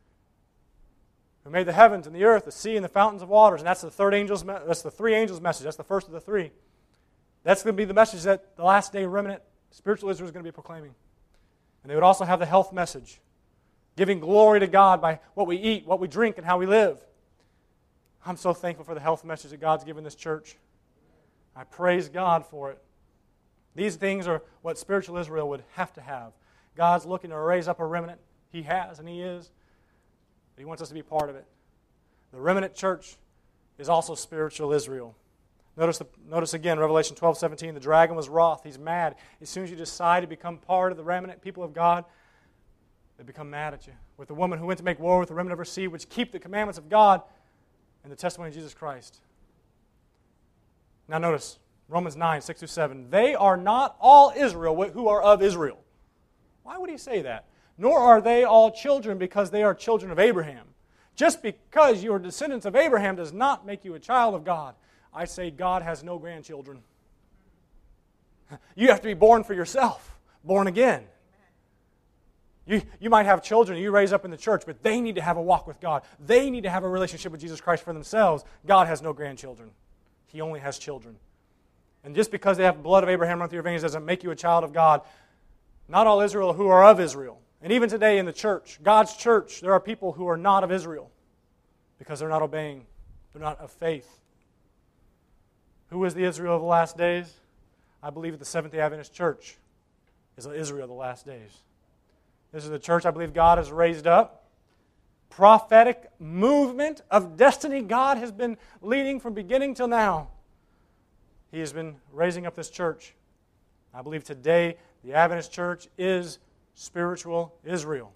who made the heavens and the earth, the sea, and the fountains of waters. And that's the third angel's. Me- that's the three angels' message. That's the first of the three. That's going to be the message that the last day remnant, spiritual Israel, is going to be proclaiming. And they would also have the health message, giving glory to God by what we eat, what we drink, and how we live. I'm so thankful for the health message that God's given this church. I praise God for it. These things are what spiritual Israel would have to have. God's looking to raise up a remnant He has and He is. But He wants us to be part of it. The remnant church is also spiritual Israel. Notice, the, notice again, Revelation twelve seventeen, the dragon was wroth. He's mad. As soon as you decide to become part of the remnant people of God, they become mad at you. With the woman who went to make war with the remnant of her seed, which keep the commandments of God and the testimony of Jesus Christ. Now notice, Romans nine, six through seven. They are not all Israel who are of Israel. Why would he say that? Nor are they all children because they are children of Abraham. Just because you are descendants of Abraham does not make you a child of God. I say God has no grandchildren. You have to be born for yourself, born again. You, you might have children you raise up in the church, but they need to have a walk with God. They need to have a relationship with Jesus Christ for themselves. God has no grandchildren. He only has children. And just because they have the blood of Abraham run through your veins doesn't make you a child of God. Not all Israel who are of Israel. And even today in the church, God's church, there are people who are not of Israel because they're not obeying. They're not of faith. Who is the Israel of the last days? I believe that the Seventh-day Adventist Church is the Israel of the last days. This is the church I believe God has raised up. Prophetic movement of destiny God has been leading from beginning till now. He has been raising up this church. I believe today the Adventist Church is spiritual Israel.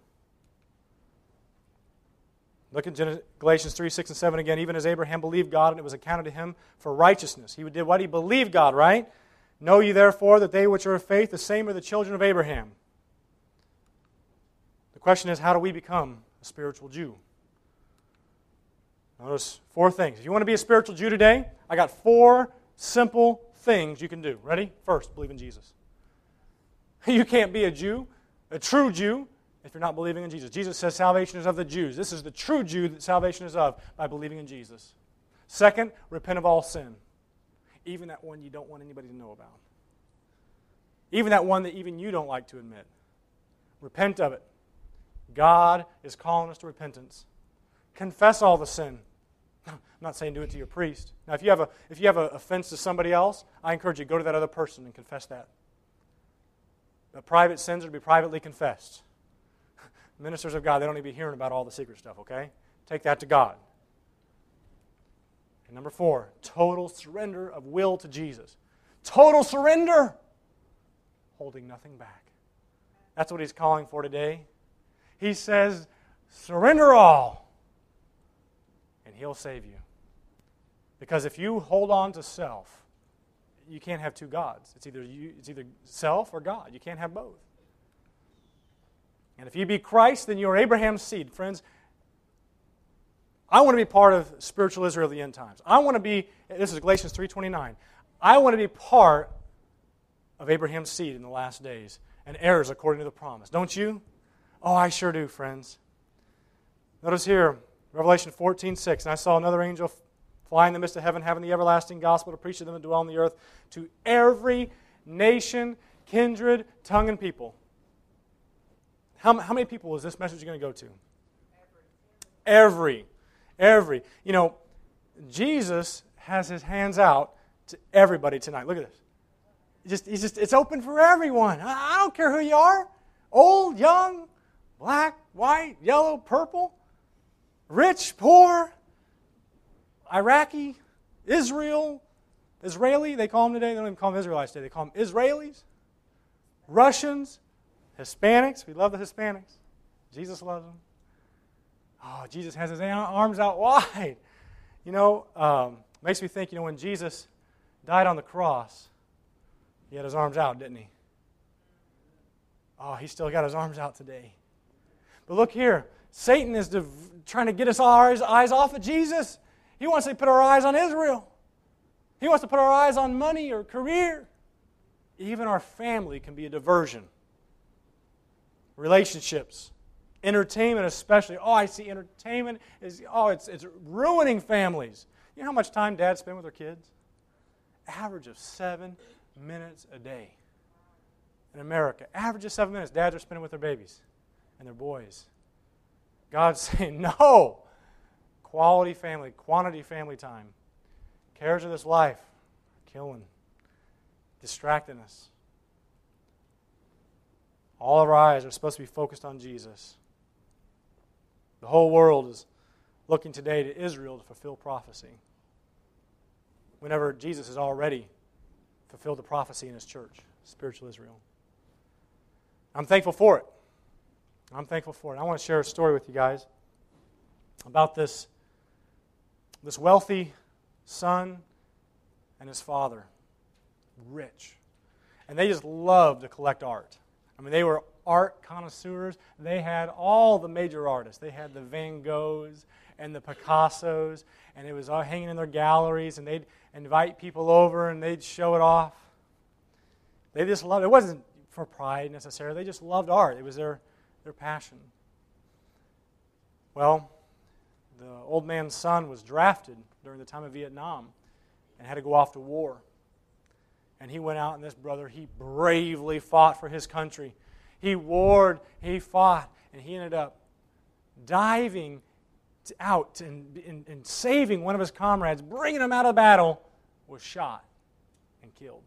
Look at Galatians three, six, and seven again. Even as Abraham believed God, and it was accounted to him for righteousness. He did what? He believed God, right? Know ye therefore that they which are of faith, the same are the children of Abraham. The question is, how do we become a spiritual Jew? Notice four things. If you want to be a spiritual Jew today, I got four simple things you can do. Ready? First, believe in Jesus. You can't be a Jew, a true Jew, if you're not believing in Jesus. Jesus says salvation is of the Jews. This is the true Jew that salvation is of, by believing in Jesus. Second, repent of all sin. Even that one you don't want anybody to know about. Even that one that even you don't like to admit. Repent of it. God is calling us to repentance. Confess all the sin. I'm not saying do it to your priest. Now, if you have a if you have an offense to somebody else, I encourage you to go to that other person and confess that. The private sins are to be privately confessed. Ministers of God, they don't need to be hearing about all the secret stuff, okay? Take that to God. And number four, total surrender of will to Jesus. Total surrender, holding nothing back. That's what He's calling for today. He says, surrender all, and He'll save you. Because if you hold on to self, you can't have two gods. It's either you, it's either self or God. You can't have both. And if you be Christ, then you are Abraham's seed. Friends, I want to be part of spiritual Israel of the end times. I want to be, this is Galatians three twenty-nine, I want to be part of Abraham's seed in the last days and heirs according to the promise. Don't you? Oh, I sure do, friends. Notice here, Revelation fourteen six, and I saw another angel fly in the midst of heaven, having the everlasting gospel to preach to them that dwell on the earth, to every nation, kindred, tongue, and people. How, how many people is this message going to go to? Every. Every. You know, Jesus has His hands out to everybody tonight. Look at this. Just, he's just, it's open for everyone. I, I don't care who you are. Old, young, black, white, yellow, purple, rich, poor, Iraqi, Israel, Israeli, they call them today. They don't even call them Israelites today. They call them Israelis, Russians, Hispanics. We love the Hispanics. Jesus loves them. Oh, Jesus has His arms out wide. You know, um, makes me think, you know, when Jesus died on the cross, He had His arms out, didn't He? Oh, He's still got His arms out today. But look here. Satan is div- trying to get us our eyes off of Jesus. He wants to put our eyes on Israel. He wants to put our eyes on money or career. Even our family can be a diversion. Relationships. Entertainment especially. Oh, I see entertainment is, oh, it's, it's ruining families. You know how much time dads spend with their kids? Average of seven minutes a day. In America, average of seven minutes dads are spending with their babies and their boys. God's saying, no. Quality family, quantity family time. Cares of this life are killing, distracting us. All of our eyes are supposed to be focused on Jesus. The whole world is looking today to Israel to fulfill prophecy, whenever Jesus has already fulfilled the prophecy in His church, spiritual Israel. I'm thankful for it. I'm thankful for it. I want to share a story with you guys about this, this wealthy son and his father, rich. And they just loved to collect art. I mean, they were art connoisseurs. They had all the major artists. They had the Van Goghs and the Picassos, and it was all hanging in their galleries, and they'd invite people over, and they'd show it off. They just loved it. It wasn't for pride necessarily. They just loved art. It was their, their passion. Well, the old man's son was drafted during the time of Vietnam and had to go off to war. And he went out, and this brother, he bravely fought for his country. He warred, he fought, and he ended up diving out and, and, and saving one of his comrades, bringing him out of battle, was shot and killed.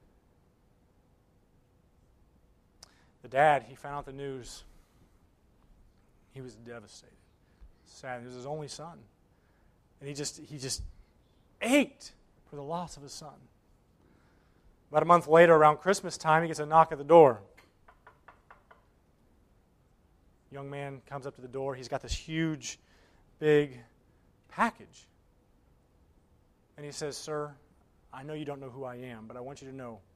The dad, he found out the news. He was devastated. Sad. He was his only son. And he just he just ached for the loss of his son. About a month later, around Christmas time, he gets a knock at the door. Young man comes up to the door. He's got this huge, big package. And he says, "Sir, I know you don't know who I am, but I want you to know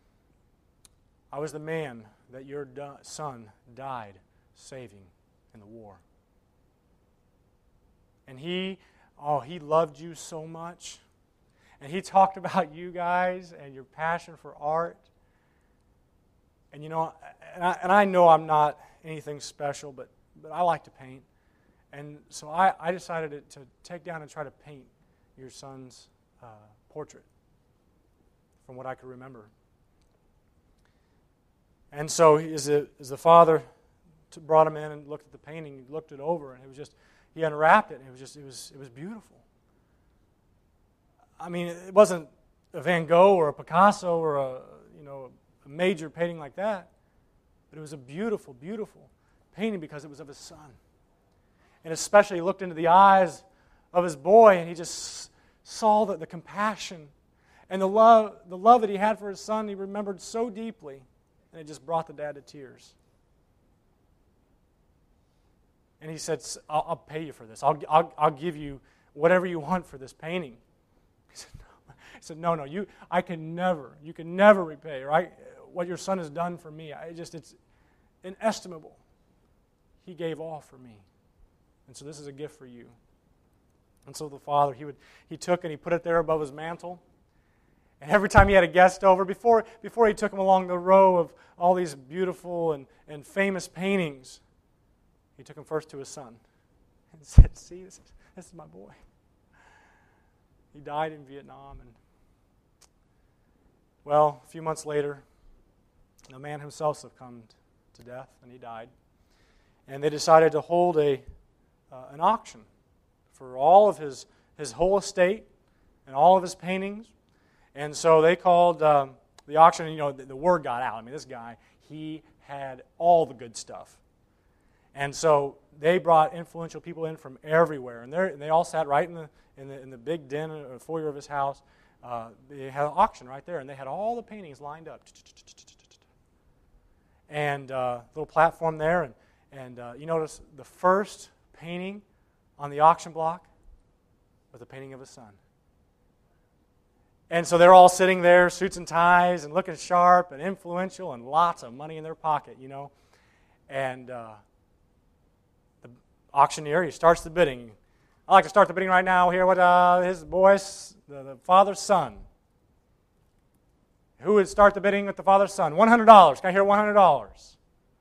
I was the man that your son died saving in the war. And he, oh, he loved you so much. And he talked about you guys and your passion for art. And you know, and I, and I know I'm not anything special, but, but I like to paint. And so I, I decided to, to take down and try to paint your son's uh, portrait from what I could remember." And so as the, as the father t- brought him in and looked at the painting, he looked it over, and it was just, he unwrapped it, and it was just, it was, it was beautiful. I mean, it wasn't a Van Gogh or a Picasso or a, you know, a major painting like that, but it was a beautiful, beautiful painting because it was of his son. And especially he looked into the eyes of his boy, and he just saw the, the compassion and the love, the love that he had for his son. He remembered so deeply, and it just brought the dad to tears. And he said, I'll, I'll pay you for this. I'll, I'll, I'll give you whatever you want for this painting. He said, no, he said, no, no, you, I can never, you can never repay, right? What your son has done for me, I just, it's inestimable. He gave all for me. And so this is a gift for you. And so the father, he would, he took and he put it there above his mantle. And every time he had a guest over, before, before he took him along the row of all these beautiful and, and famous paintings, he took him first to his son and said, see, this is, this is my boy. He died in Vietnam. And well, a few months later, the man himself succumbed to death, and he died. And they decided to hold a uh, an auction for all of his, his whole estate and all of his paintings. And so they called um, the auction, and you know, the, the word got out. I mean, this guy, he had all the good stuff. And so they brought influential people in from everywhere, and, and they all sat right in the in the, in the big den or foyer of his house. Uh, they had an auction right there, and they had all the paintings lined up. And uh, little platform there, and and uh, you notice the first painting on the auction block was a painting of his son. And so they're all sitting there, suits and ties, and looking sharp and influential, and lots of money in their pocket, you know. And uh, the auctioneer, he starts the bidding. I like to start the bidding right now here with uh, his boys, the, the father's son. Who would start the bidding with the father's son? one hundred dollars. Can I hear one hundred dollars?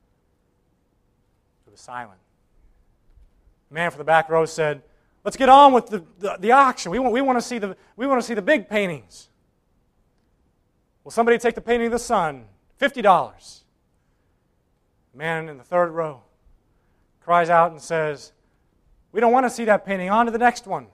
It was silent. The man from the back row said, let's get on with the, the, the auction. We want, we, want to see the, we want to see the big paintings. Will somebody take the painting of the son? fifty dollars. The man in the third row cries out and says, we don't want to see that painting. On to the next one.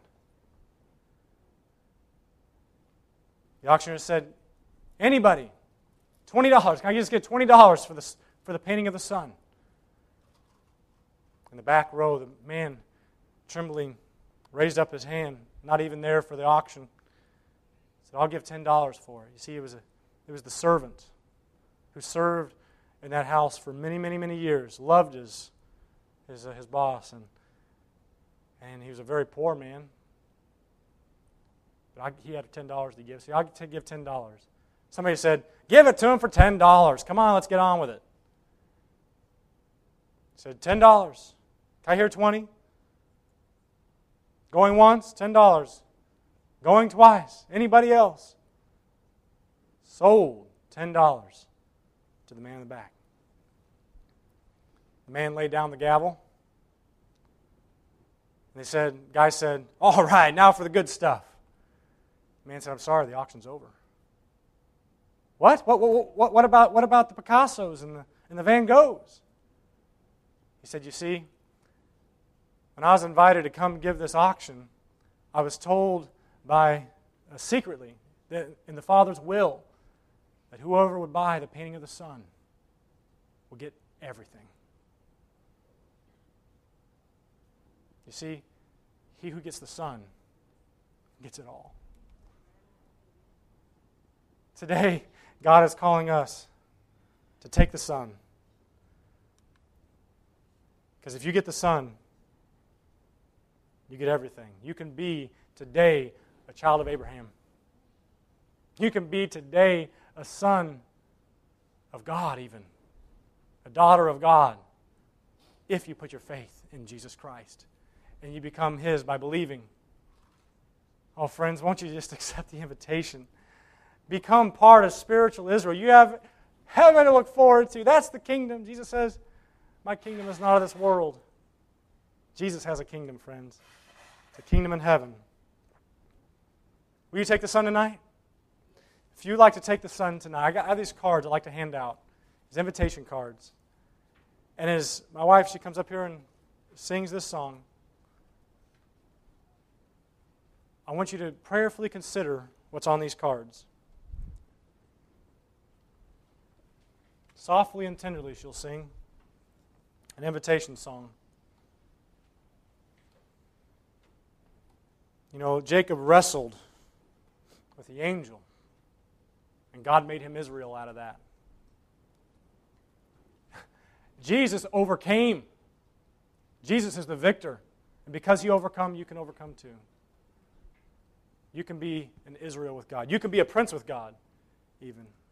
The auctioneer said, anybody, twenty dollars. Can I just get twenty dollars for the, for the painting of the son? In the back row, the man, trembling, raised up his hand, not even there for the auction. Said, I'll give ten dollars for it. You see, it was, a, it was the servant who served in that house for many, many, many years, loved his, his, uh, his boss, and, and he was a very poor man. But I, he had ten dollars to give. So I'll t- give ten dollars. Somebody said, give it to him for ten dollars. Come on, let's get on with it. He said, ten dollars. Can I hear twenty? Going once, ten dollars. Going twice. Anybody else? Sold, ten dollars to the man in the back. The man laid down the gavel. And they said, guy said, all right, now for the good stuff. The man said, I'm sorry, the auction's over. What? What, what, what, what, about, what about the Picassos and the, and the Van Goghs? He said, you see, when I was invited to come give this auction, I was told by, uh, secretly, that in the Father's will, that whoever would buy the painting of the Son will get everything. You see, he who gets the Son gets it all. Today, God is calling us to take the Son. Because if you get the Son, you get everything. You can be today a child of Abraham. You can be today a son of God even. A daughter of God. If you put your faith in Jesus Christ. And you become His by believing. Oh, friends, won't you just accept the invitation? Become part of spiritual Israel. You have heaven to look forward to. That's the kingdom. Jesus says, my kingdom is not of this world. Jesus has a kingdom, friends. It's a kingdom in heaven. Will you take the Son tonight? If you'd like to take the Son tonight, I, got, I have these cards I'd like to hand out. These invitation cards. And as my wife, she comes up here and sings this song, I want you to prayerfully consider what's on these cards. Softly and tenderly she'll sing an invitation song. You know, Jacob wrestled with the angel, and God made him Israel out of that. Jesus overcame. Jesus is the victor. And because He overcome, you can overcome too. You can be an Israel with God. You can be a prince with God, even.